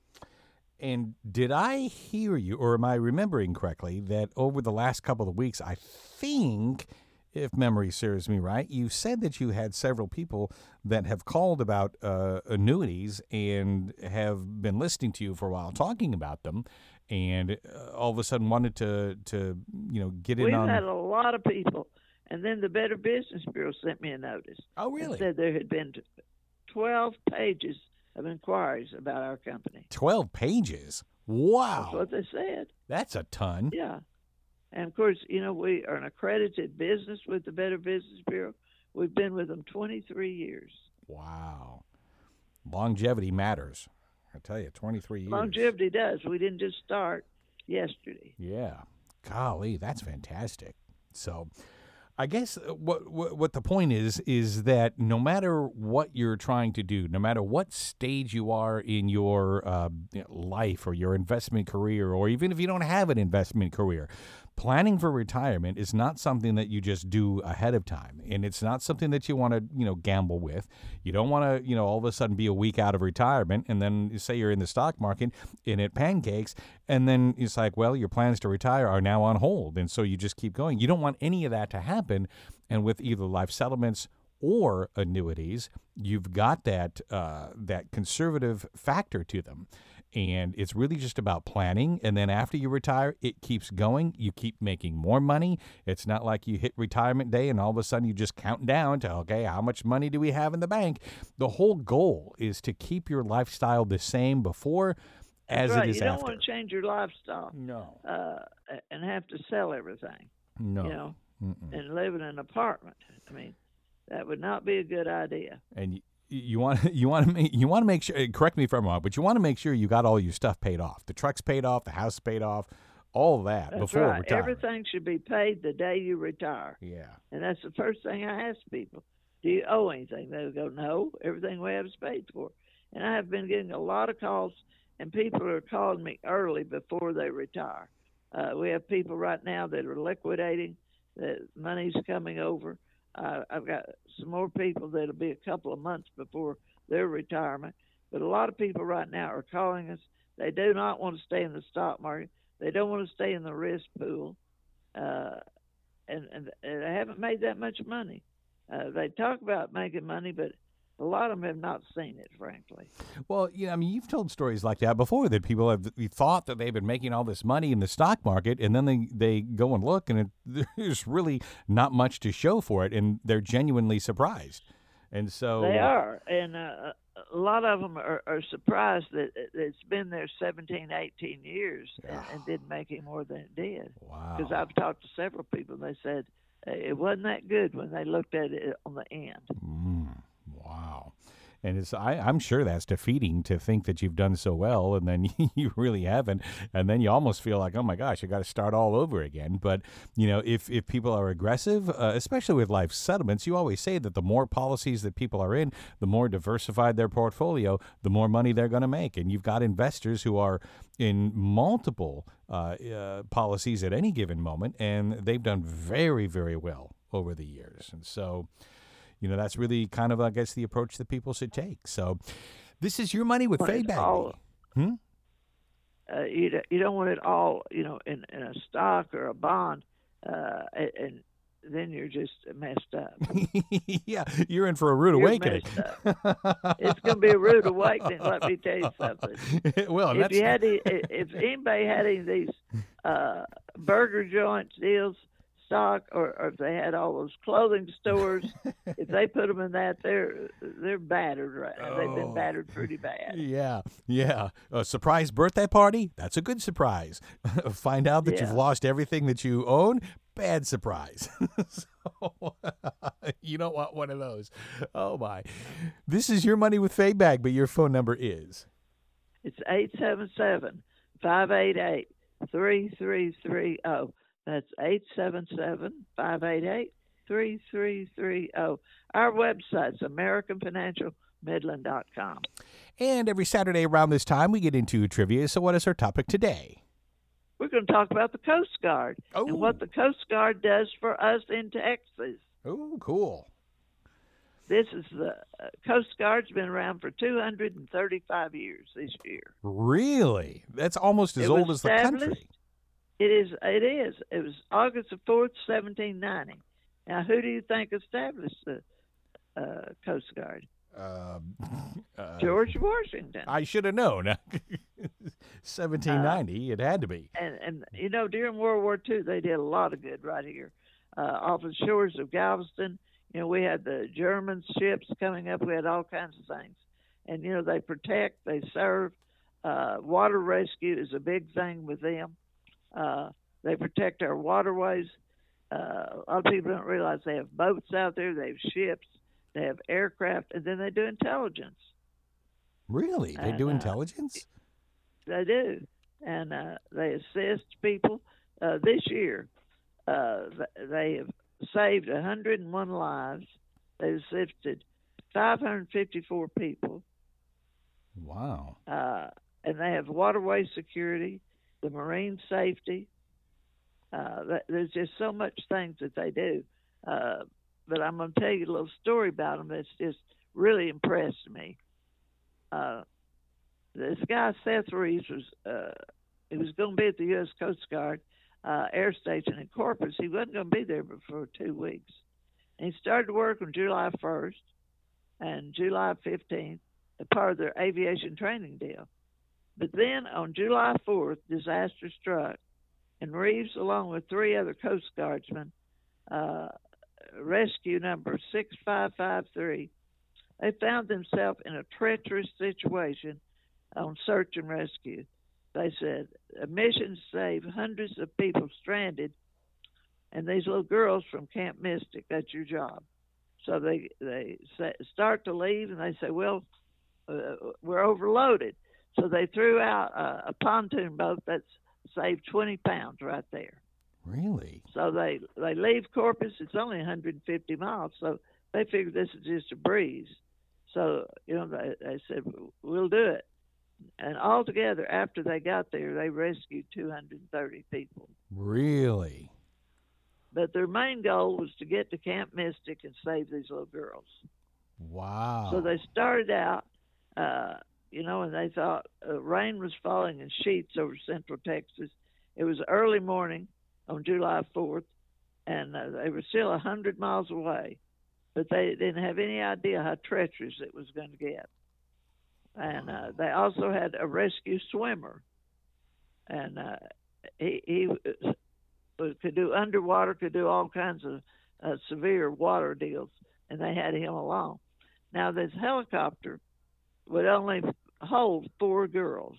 B: And did I hear you, or am I remembering correctly, that over the last couple of weeks, I think, if memory serves me right, you said that you had several people that have called about uh, annuities and have been listening to you for a while, talking about them, and uh, all of a sudden wanted to, to you know, get in
A: We've
B: on.
A: had a lot of people. And then the Better Business Bureau sent me a notice.
B: Oh, really?
A: And said there had been twelve pages of inquiries about our company.
B: Twelve pages. Wow,
A: That's what they said.
B: that's a ton.
A: Yeah. And of course, you know, we are an accredited business with the Better Business Bureau. We've been with them twenty-three years.
B: Wow, longevity matters. I tell you, twenty-three years.
A: Longevity does. We didn't just start yesterday.
B: Yeah, golly, that's fantastic. So, I guess what, what what the point is is that no matter what you're trying to do, no matter what stage you are in your uh, life or your investment career, or even if you don't have an investment career, planning for retirement is not something that you just do ahead of time, and it's not something that you want to, you know, gamble with. You don't want to, you know, all of a sudden be a week out of retirement, and then you say you're in the stock market and it pancakes, and then it's like, well, your plans to retire are now on hold, and so you just keep going. You don't want any of that to happen, and with either life settlements or annuities, you've got that uh, that conservative factor to them. And it's really just about planning. And then after you retire, it keeps going. You keep making more money. It's not like you hit retirement day and all of a sudden you just count down to, okay, how much money do we have in the bank? The whole goal is to keep your lifestyle the same before as
A: right.
B: it is
A: you don't
B: after.
A: want to change your lifestyle.
B: No.
A: Uh, and have to sell everything.
B: No.
A: You know,
B: Mm-mm.
A: and live in an apartment. I mean, that would not be a good idea.
B: And you, you want you want to make you want to make sure. Correct me if I'm wrong, but you want to make sure you got all your stuff paid off. The truck's paid off, the house paid off, all of that
A: That's
B: before
A: right.
B: retirement.
A: Everything should be paid the day you retire.
B: Yeah.
A: And that's the first thing I ask people. Do you owe anything? They'll go, no, everything we have is paid for. And I have been getting a lot of calls, and people are calling me early before they retire. Uh, we have people right now that are liquidating. The money's coming over. Uh, I've got some more people that'll be a couple of months before their retirement. But a lot of people right now are calling us. They do not want to stay in the stock market. They don't want to stay in the risk pool. Uh, and, and, and they haven't made that much money. Uh, they talk about making money, but a lot of them have not seen it, frankly.
B: Well, you know, I mean, you've told stories like that before, that people have thought that they've been making all this money in the stock market, and then they, they go and look, and it, there's really not much to show for it, and they're genuinely surprised. And so
A: they are, and uh, a lot of them are, are surprised that it's been there seventeen, eighteen years and, and didn't make any more than it did.
B: Wow.
A: Because I've talked to several people, and they said it wasn't that good when they looked at it on the end.
B: Mm. Wow. And it's I, I'm sure that's defeating to think that you've done so well and then you really haven't. And then you almost feel like, oh, my gosh, I got to start all over again. But, you know, if, if people are aggressive, uh, especially with life settlements, you always say that the more policies that people are in, the more diversified their portfolio, the more money they're going to make. And you've got investors who are in multiple uh, uh, policies at any given moment, and they've done very, very well over the years. And so, you know, that's really kind of, I guess, the approach that people should take. So this is Your Money with Faye Bagby. Hmm?
A: Uh, you, you don't want it all, you know, in, in a stock or a bond, uh, and, and then you're just messed up.
B: Yeah, you're in for a rude
A: you're
B: awakening.
A: It's going to be a rude awakening, let me tell you something.
B: Well,
A: if,
B: that's...
A: you had any, if anybody had any of these uh, burger joints deals, stock, or, or if they had all those clothing stores, if they put them in that, they're they're battered right now. Oh. They've been battered pretty bad.
B: Yeah, yeah. A surprise birthday party? That's a good surprise. Find out that yeah. you've lost everything that you own? Bad surprise. So, you don't want one of those. Oh, my. This is Your Money with Faye Bagby, but your phone number is?
A: It's eight seven seven, five eight eight, three three three zero. That's eight seven seven, five eight eight, three three three zero. Our website's american financial midland dot com.
B: And every Saturday around this time, we get into trivia. So what is our topic today?
A: We're going to talk about the Coast Guard
B: oh.
A: and what the Coast Guard does for us in Texas.
B: Oh, cool.
A: This is the uh, Coast Guard's been around for two hundred thirty-five years this year.
B: Really? That's almost as old as the country.
A: It is. It is. It was August the fourth, seventeen ninety. Now, who do you think established the uh, Coast Guard?
B: Uh, uh,
A: George Washington.
B: I should have known. seventeen ninety. Uh, it had to be.
A: And and you know, during World War Two, they did a lot of good right here, uh, off the shores of Galveston. You know, we had the German ships coming up. We had all kinds of things, and you know, they protect, they serve. Uh, water rescue is a big thing with them. Uh, they protect our waterways. Uh, a lot of people don't realize they have boats out there, they have ships, they have aircraft, and then they do intelligence.
B: Really? They
A: and,
B: do
A: uh,
B: intelligence?
A: They do. And uh, they assist people. Uh, this year, uh, they have saved one hundred one lives. They've assisted five hundred fifty-four people.
B: Wow.
A: Uh, and they have waterway security, the marine safety. Uh, th- there's just so much things that they do. Uh, but I'm going to tell you a little story about them that's just really impressed me. Uh, this guy, Seth Reeves, was uh, he was going to be at the U S Coast Guard uh, Air Station in Corpus. He wasn't going to be there for two weeks. And he started work on July first and July fifteenth, as part of their aviation training deal. But then on July fourth, disaster struck, and Reeves, along with three other Coast Guardsmen, uh, rescue number six five five three, they found themselves in a treacherous situation on search and rescue. They said a mission saved hundreds of people stranded, and these little girls from Camp Mystic. That's your job. So they they say, start to leave, and they say, well, uh, we're overloaded. So they threw out a, a pontoon boat that's saved twenty pounds right there.
B: Really?
A: So they, they leave Corpus. It's only one hundred fifty miles, so they figured this is just a breeze. So, you know, they, they said, we'll do it. And altogether, after they got there, they rescued two hundred thirty people.
B: Really?
A: But their main goal was to get to Camp Mystic and save these little girls.
B: Wow.
A: So they started out, uh, you know, and they thought uh, rain was falling in sheets over central Texas. It was early morning on July fourth, and uh, they were still one hundred miles away. But they didn't have any idea how treacherous it was going to get. And uh, they also had a rescue swimmer. And uh, he, he could do underwater, could do all kinds of uh, severe water deals, and they had him along. Now, this helicopter would only hold four girls.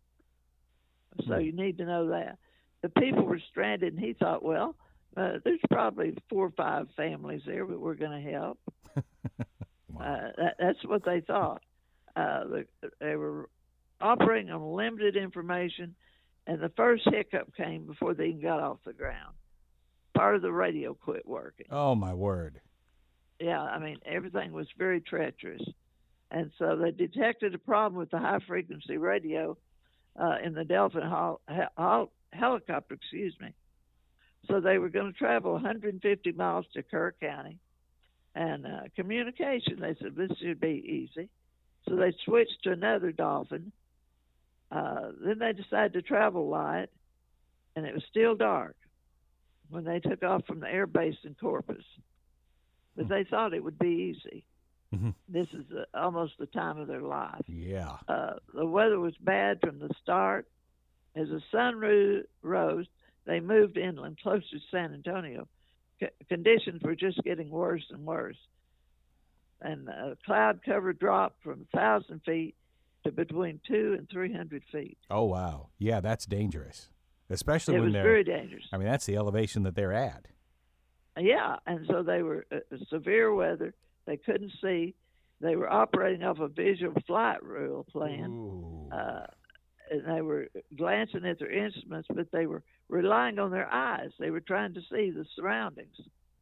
A: So you need to know that. The people were stranded, and he thought, well, uh, there's probably four or five families there that we're going to help. Wow. uh, that, that's what they thought. Uh, they, they were operating on limited information, and the first hiccup came before they even got off the ground. Part of the radio quit working.
B: Oh, my word.
A: Yeah, I mean, everything was very treacherous. And so they detected a problem with the high-frequency radio uh, in the Delphin hel- hel- helicopter, excuse me. So they were going to travel one hundred fifty miles to Kerr County. And uh, communication, they said, this should be easy. So they switched to another Dolphin. Uh, then they decided to travel light, and it was still dark when they took off from the air base in Corpus. But they thought it would be easy.
B: Mm-hmm.
A: This is uh, almost the time of their life.
B: Yeah.
A: Uh, the weather was bad from the start. As the sun ro- rose, they moved inland closer to San Antonio. C- conditions were just getting worse and worse. And uh, cloud cover dropped from one thousand feet to between two and three hundred feet.
B: Oh, wow. Yeah, that's dangerous, especially
A: it
B: when
A: was
B: they're
A: very dangerous.
B: I mean, that's the elevation that they're at.
A: Yeah, and so they were uh, severe weather. They couldn't see. They were operating off a visual flight rule plan. Uh, and they were glancing at their instruments, but they were relying on their eyes. They were trying to see the surroundings.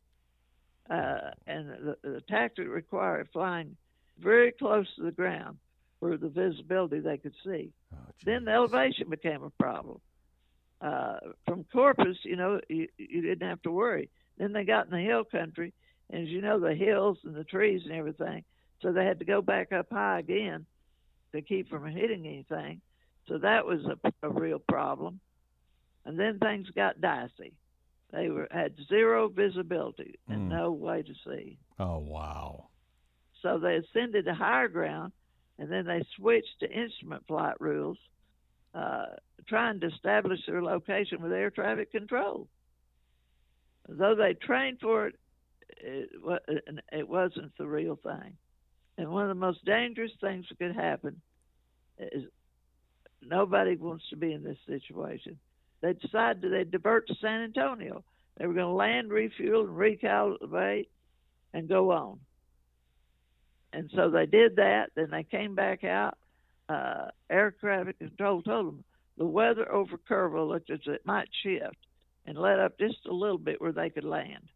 A: Uh, and the, the tactic required flying very close to the ground for the visibility they could see.
B: Oh,
A: then the elevation became a problem. Uh, from Corpus, you know, you, you didn't have to worry. Then they got in the hill country, and as you know, the hills and the trees and everything, so they had to go back up high again to keep from hitting anything. So that was a, a real problem. And then things got dicey. They were had zero visibility and
B: mm.
A: no way to see.
B: Oh, wow.
A: So they ascended to higher ground, and then they switched to instrument flight rules, uh, trying to establish their location with air traffic control. Though they trained for it, it, it wasn't the real thing. And one of the most dangerous things that could happen is nobody wants to be in this situation. They decided they'd divert to San Antonio. They were going to land, refuel, and recalibrate and go on. And so they did that. Then they came back out. Uh, air traffic control told them the weather over Kerrville looked as it might shift and let up just a little bit where they could land.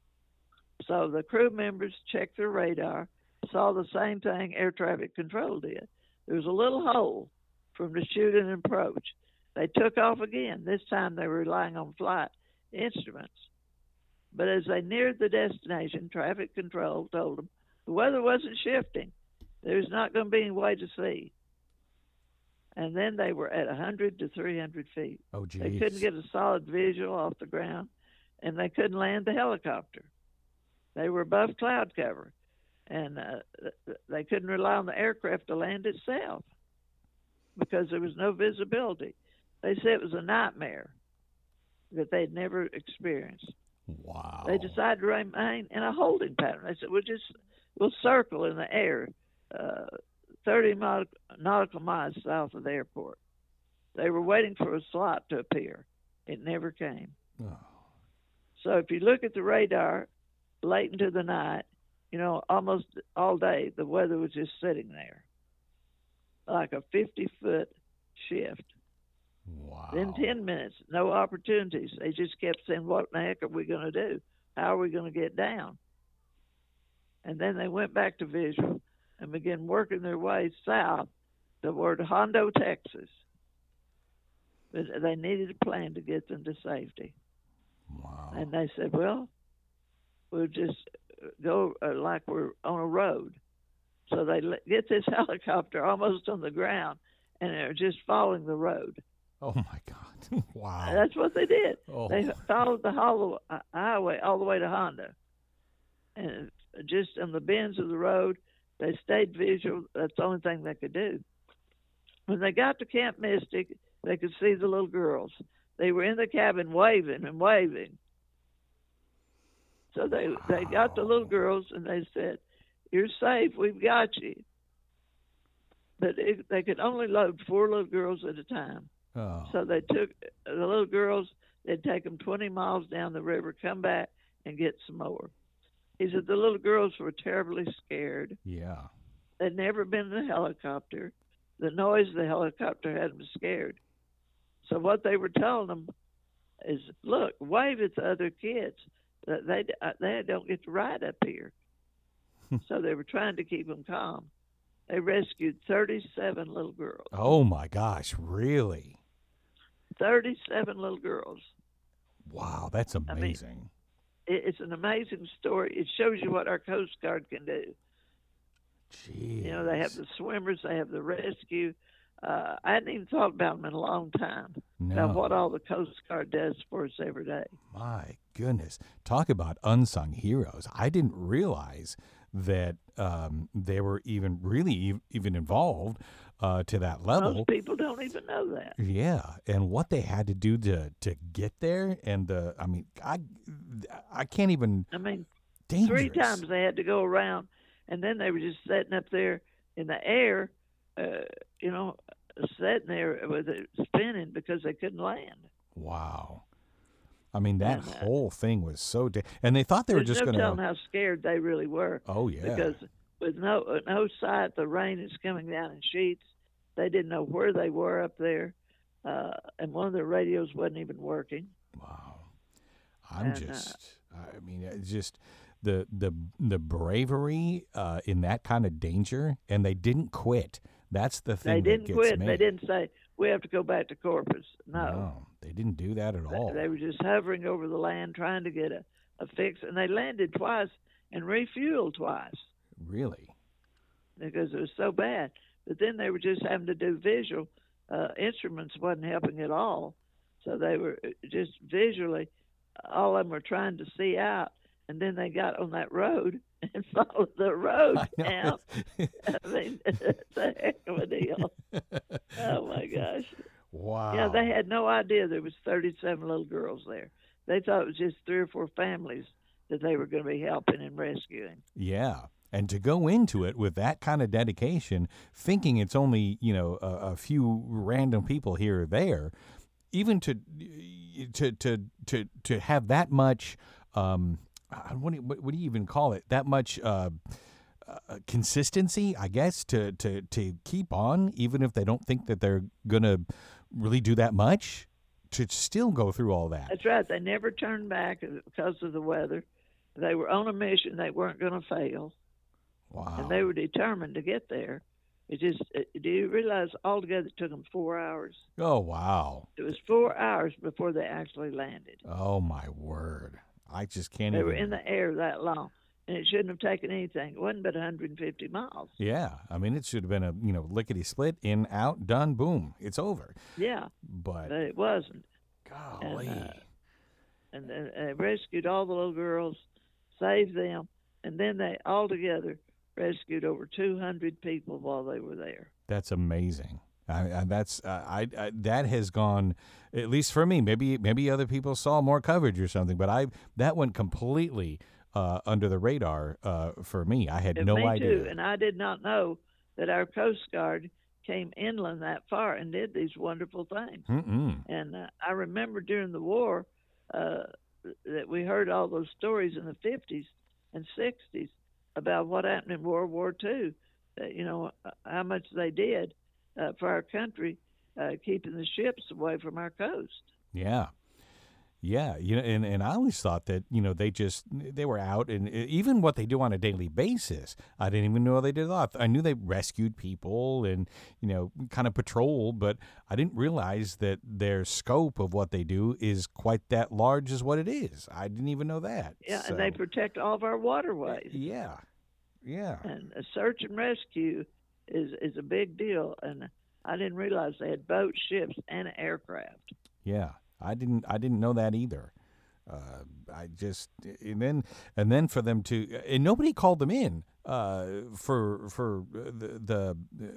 A: So the crew members checked their radar, saw the same thing air traffic control did. There was a little hole from the shoot and approach. They took off again. This time they were relying on flight instruments. But as they neared the destination, traffic control told them the weather wasn't shifting. There's not going to be any way to see. And then they were at one hundred to three hundred feet.
B: Oh, geez.
A: They couldn't get a solid visual off the ground, and they couldn't land the helicopter. They were above cloud cover, and uh, they couldn't rely on the aircraft to land itself because there was no visibility. They said it was a nightmare that they'd never experienced.
B: Wow.
A: They decided to remain in a holding pattern. They said, we'll just, we'll circle in the air uh, thirty nautical miles south of the airport. They were waiting for a slot to appear. It never came.
B: Oh.
A: So if you look at the radar late into the night, you know, almost all day, the weather was just sitting there like a fifty-foot shift.
B: Wow.
A: Then ten minutes, no opportunities. They just kept saying, what the heck are we going to do? How are we going to get down? And then they went back to visual and began working their way south toward Hondo, Texas. But they needed a plan to get them to safety.
B: Wow.
A: And they said, well, we'll just go uh, like we're on a road. So they let, get this helicopter almost on the ground, and they're just following the road.
B: Oh, my God. Wow.
A: That's what they did.
B: Oh.
A: They followed the hollow, uh, highway all the way to Honda. And just on the bends of the road, they stayed visual. That's the only thing they could do. When they got to Camp Mystic, they could see the little girls. They were in the cabin waving and waving. So they, wow. they got the little girls, and they said, you're safe. We've got you. But it, they could only load four little girls at a time.
B: Oh.
A: So they took the little girls, they'd take them twenty miles down the river, come back, and get some more. He said the little girls were terribly scared.
B: Yeah.
A: They'd never been in a helicopter. The noise of the helicopter had them scared. So what they were telling them is, look, wave at the other kids. They, they don't get to ride up here. So they were trying to keep them calm. They rescued thirty-seven little girls.
B: Oh, my gosh, really?
A: thirty-seven little girls.
B: Wow, that's amazing.
A: I mean, it's an amazing story. It shows you what our Coast Guard can do.
B: Jeez.
A: You know, they have the swimmers, they have the rescue. Uh, I hadn't even thought about them in a long time.
B: No.
A: About what all the Coast Guard does for us every day.
B: My goodness. Talk about unsung heroes. I didn't realize that um, they were even really ev- even involved uh, to that level.
A: Most people don't even know that.
B: Yeah, and what they had to do to to get there, and the I mean, I I can't even.
A: I mean,
B: dangerous.
A: Three times they had to go around, and then they were just sitting up there in the air, uh, you know, sitting there with it spinning because they couldn't land.
B: Wow. I mean, that
A: and, uh,
B: whole thing was so, da- and they thought they were
A: There's
B: just
A: no
B: going to.
A: telling how scared they really were.
B: Oh yeah.
A: Because with no no sight, the rain is coming down in sheets. They didn't know where they were up there, uh, and one of their radios wasn't even working.
B: Wow. I'm
A: And, uh,
B: just. I mean, it's just the the the bravery uh, in that kind of danger, and they didn't quit. That's the thing.
A: They didn't
B: that gets
A: quit.
B: Me.
A: They didn't say we have to go back to Corpus. No,
B: No, they didn't do that at all.
A: They, they were just hovering over the land trying to get a, a fix, and they landed twice and refueled twice
B: Really?
A: because it was so bad. But then they were just having to do visual. Uh, instruments wasn't helping at all, so they were just visually. All of them were trying to see out, and then they got on that road and followed the road down. I mean, it's a heck of a deal. Oh my gosh!
B: Wow.
A: Yeah, they had no idea there was thirty-seven little girls there. They thought it was just three or four families that they were going to be helping and rescuing.
B: Yeah. And to go into it with that kind of dedication, thinking it's only, you know, a, a few random people here or there, even to to to to to have that much, um, what do you, what do you even call it? That much uh, uh, consistency, I guess, to to to keep on, even if they don't think that they're gonna really do that much, to still go through all that.
A: That's right. They never turned back because of the weather. They were on a mission. They weren't going to fail.
B: Wow.
A: And they were determined to get there. It just, uh, do you realize altogether it took them four hours?
B: Oh, wow.
A: It was four hours before they actually landed.
B: Oh, my word. I just can't
A: They
B: even.
A: were in the air that long, and it shouldn't have taken anything. It wasn't but one hundred fifty miles.
B: Yeah. I mean, it should have been a, you know, lickety split, in, out, done, boom. It's over.
A: Yeah,
B: But,
A: but it wasn't.
B: golly.
A: And, uh, and they they rescued all the little girls, saved them, and then they all together rescued over two hundred people while they were there.
B: That's amazing. I, I, that's uh, I, I that has gone, at least for me. Maybe maybe other people saw more coverage or something, but I that went completely uh, under the radar uh, for me. I had
A: And
B: no
A: me
B: idea.
A: too, and I did not know that our Coast Guard came inland that far and did these wonderful things.
B: Mm-mm.
A: And uh, I remember during the war uh, that we heard all those stories in the fifties and sixties about what happened in World War Two. Uh, you know, uh, how much they did uh, for our country, uh, keeping the ships away from our coast.
B: Yeah. Yeah, you know, and, and I always thought that, you know, they just, they were out, and even what they do on a daily basis, I didn't even know they did a lot. I knew they rescued people and, you know, kind of patrolled, but I didn't realize that their scope of what they do is quite that large as what it is. I didn't even know that.
A: Yeah,
B: So,
A: and they protect all of our waterways.
B: yeah, yeah.
A: And a search and rescue is, is a big deal. And I didn't realize they had boats, ships, and aircraft.
B: Yeah, I didn't. I didn't know that either. Uh, I just and then and then for them to and nobody called them in uh, for for the, the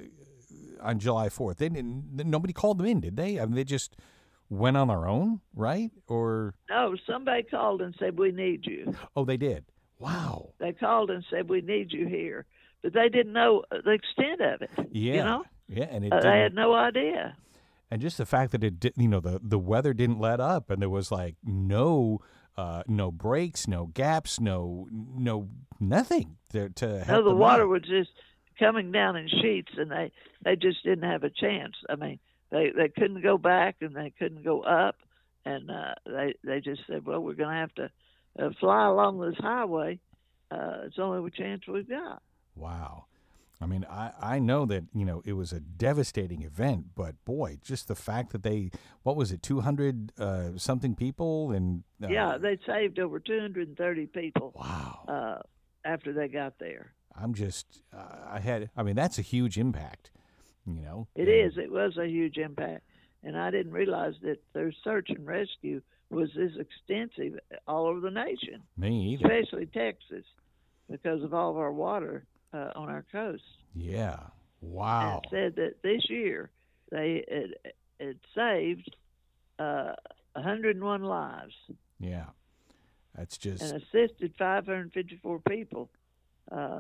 B: uh, on July fourth. They didn't. Nobody called them in, did they? I mean, they just went on their own, right? Or
A: No, somebody called and said, "We need you."
B: oh, they did. Wow.
A: They called and said, "We need you here," but they didn't know the extent of it.
B: Yeah.
A: You know,
B: Yeah, and it
A: uh,
B: didn't,
A: they had no idea.
B: and just the fact that it did, you know, the the weather didn't let up, and there was like no uh, no breaks, no gaps, no no nothing to, to help.
A: No, the
B: them
A: water
B: out.
A: was just coming down in sheets, and they they just didn't have a chance. I mean, they they couldn't go back and they couldn't go up, and uh, they they just said, "Well, we're going to have to uh, fly along this highway. Uh, it's the only chance we've got."
B: Wow. I mean, I, I know that, you know, it was a devastating event, but boy, just the fact that they, what was it, two hundred uh, something people? and uh,
A: Yeah, they saved over two hundred thirty people.
B: Wow.
A: Uh, after they got there.
B: I'm just, uh, I had, I mean, that's a huge impact, you know.
A: It is. It was a huge impact. And I didn't realize that their search and rescue was this extensive all over the nation,
B: Me either.
A: especially Texas, because of all of our water uh, on our coast.
B: Yeah. Wow.
A: And it said that this year they it, it saved uh, one hundred one lives
B: Yeah. That's just,
A: and assisted five hundred fifty-four people. Uh,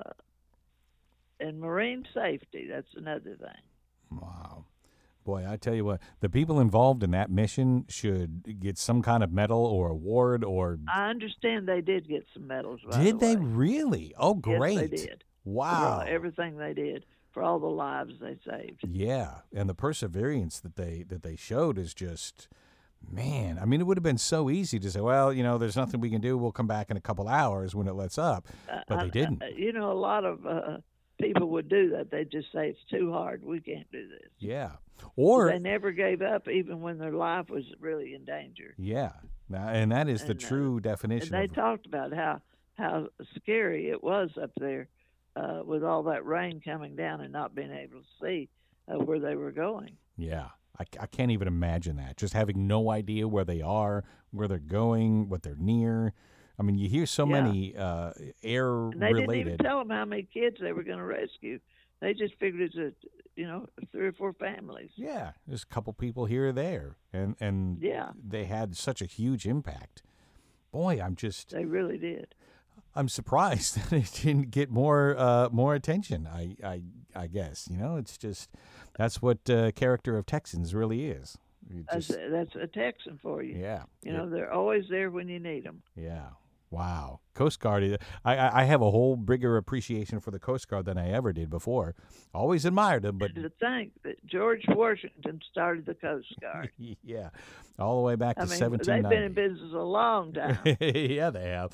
A: and marine safety, that's another thing.
B: wow. Boy, I tell you what, the people involved in that mission should get some kind of medal or award or.
A: I understand they did get some medals. By
B: Did
A: the
B: they
A: way.
B: really? Oh, great.
A: Yes, they did.
B: Wow.
A: For everything they did, for all the lives they saved.
B: Yeah, and the perseverance that they that they showed is just, man. I mean, it would have been so easy to say, well, you know, there's nothing we can do. We'll come back in a couple hours when it lets up, but
A: I,
B: they didn't.
A: I, you know, a lot of uh, people would do that. They just say it's too hard. We can't do this.
B: Yeah, or
A: They never gave up, even when their life was really in danger.
B: yeah, now, and that is the
A: And, uh,
B: true
A: And
B: definition
A: they
B: of
A: talked about how how scary it was up there uh, with all that rain coming down and not being able to see uh, where they were going.
B: yeah. I, I can't even imagine that. Just having no idea where they are, where they're going, what they're near. I mean, you hear so
A: Yeah.
B: many uh, air
A: And they didn't even
B: related.
A: tell them how many kids they were going to rescue. They just figured it's a, you know, three or four families.
B: Yeah, there's a couple people here or there, and and
A: Yeah.
B: they had such a huge impact. Boy, I'm just
A: They really did.
B: I'm surprised that it didn't get more uh, more attention. I, I I guess you know it's just that's what uh, character of Texans really is. You
A: That's,
B: just-
A: that's a Texan for you.
B: yeah,
A: You know, they're always there when you need them.
B: yeah. Wow. Coast Guard, is- I, I I have a whole bigger appreciation for the Coast Guard than I ever did before. Always admired them, but
A: To think that George Washington started the Coast Guard.
B: yeah, all the way back
A: I
B: to
A: mean, they've been in
B: seventeen ninety.
A: business a long time.
B: Yeah, they have.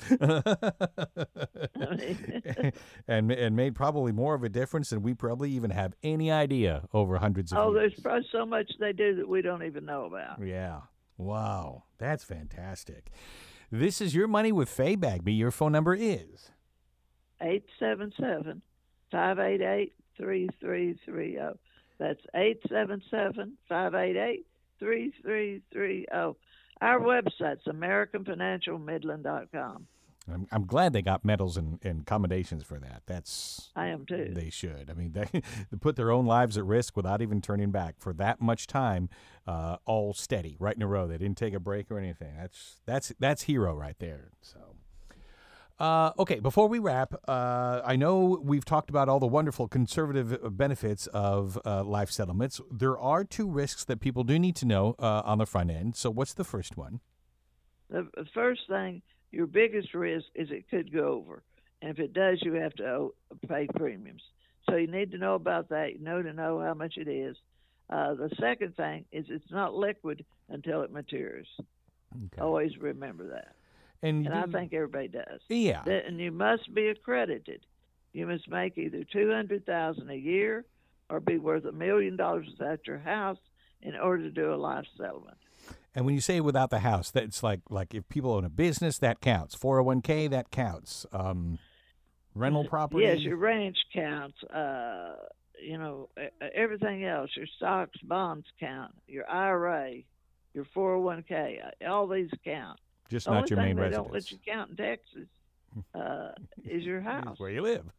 A: I mean,
B: and and made probably more of a difference than we probably even have any idea over hundreds of
A: oh,
B: years.
A: there's probably so much they do that we don't even know about.
B: Yeah. Wow. That's fantastic. This is Your Money with Faye Bagby. Your phone number is
A: eight seven seven, five eight eight, three three three zero. That's eight seven seven, five eight eight, three three three zero. Our website's american financial midland dot com.
B: I'm, I'm glad they got medals and, and commendations for that. That's
A: I am too.
B: They should. I mean, they, they put their own lives at risk without even turning back for that much time, uh, all steady, right in a row. They didn't take a break or anything. That's that's that's hero right there. So, uh, okay, before we wrap, uh, I know we've talked about all the wonderful conservative benefits of uh, life settlements. There are two risks that people do need to know uh, on the front end. So, what's the first one?
A: The the first thing, your biggest risk is it could go over. And if it does, you have to owe, pay premiums. So you need to know about that. You know to know how much it is. Uh, the second thing is it's not liquid until it matures.
B: Okay.
A: Always remember that.
B: And,
A: And I
B: you-
A: think everybody does.
B: yeah.
A: That- And you must be accredited. You must make either two hundred thousand dollars a year or be worth a million dollars at your house in order to do a life settlement.
B: And when you say without the house, that's like like if people own a business, that counts. four oh one k, that counts. Um, rental property.
A: Yes, your ranch counts. Uh, you know, e- everything else. Your stocks, bonds count. Your I R A, your four oh one k. All these count.
B: Just
A: The
B: not
A: only
B: your
A: thing
B: main
A: they
B: residence.
A: don't let you count in Texas uh, is your house.
B: Is where you live.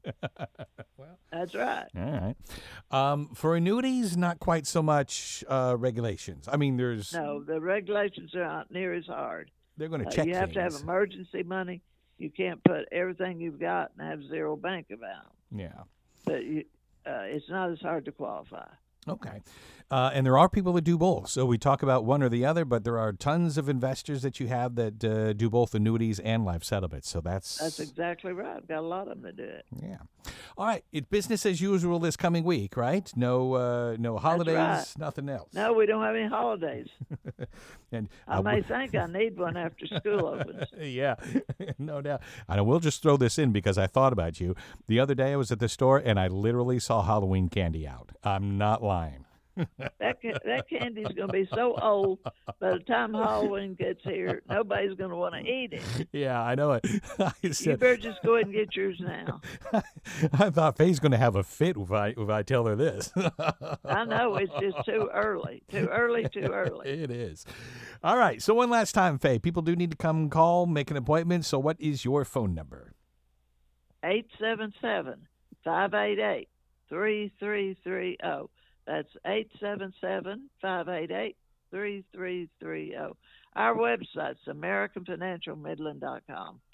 A: That's right.
B: All right. Um, for annuities, not quite so much uh, regulations. I mean, there's
A: No, the regulations are not near as hard.
B: they're going to
A: Uh,
B: check
A: you have to have
B: things.
A: emergency money. You can't put everything you've got and have zero bank account.
B: Yeah.
A: But you, uh, it's not as hard to qualify.
B: Okay. Uh, and there are people that do both. So we talk about one or the other, but there are tons of investors that you have that uh, do both annuities and life settlements. So that's
A: That's exactly right. I've got a lot of them that do it.
B: yeah. All right. It's business as usual this coming week, right? No, uh, no holidays,
A: right.
B: nothing else.
A: No, we don't have any holidays.
B: And
A: I
B: uh,
A: may think I need one after school opens.
B: yeah, no doubt. And I will just throw this in because I thought about you. The other day I was at the store and I literally saw Halloween candy out. I'm not lying.
A: That ca- that candy's going to be so old by the time Halloween gets here, nobody's going to want to eat it.
B: Yeah, I know it. I,
A: You
B: said,
A: better just go ahead and get yours now.
B: I thought Faye's going to have a fit if I if I tell her this.
A: I know it's just too early. Too early, too early.
B: It is. All right. So one last time, Faye. People do need to come call, make an appointment. So what is your phone number?
A: eight seven seven, five eight eight, three three three zero. That's eight seven seven, five eight eight, three three three zero. Our website's american financial midland dot com.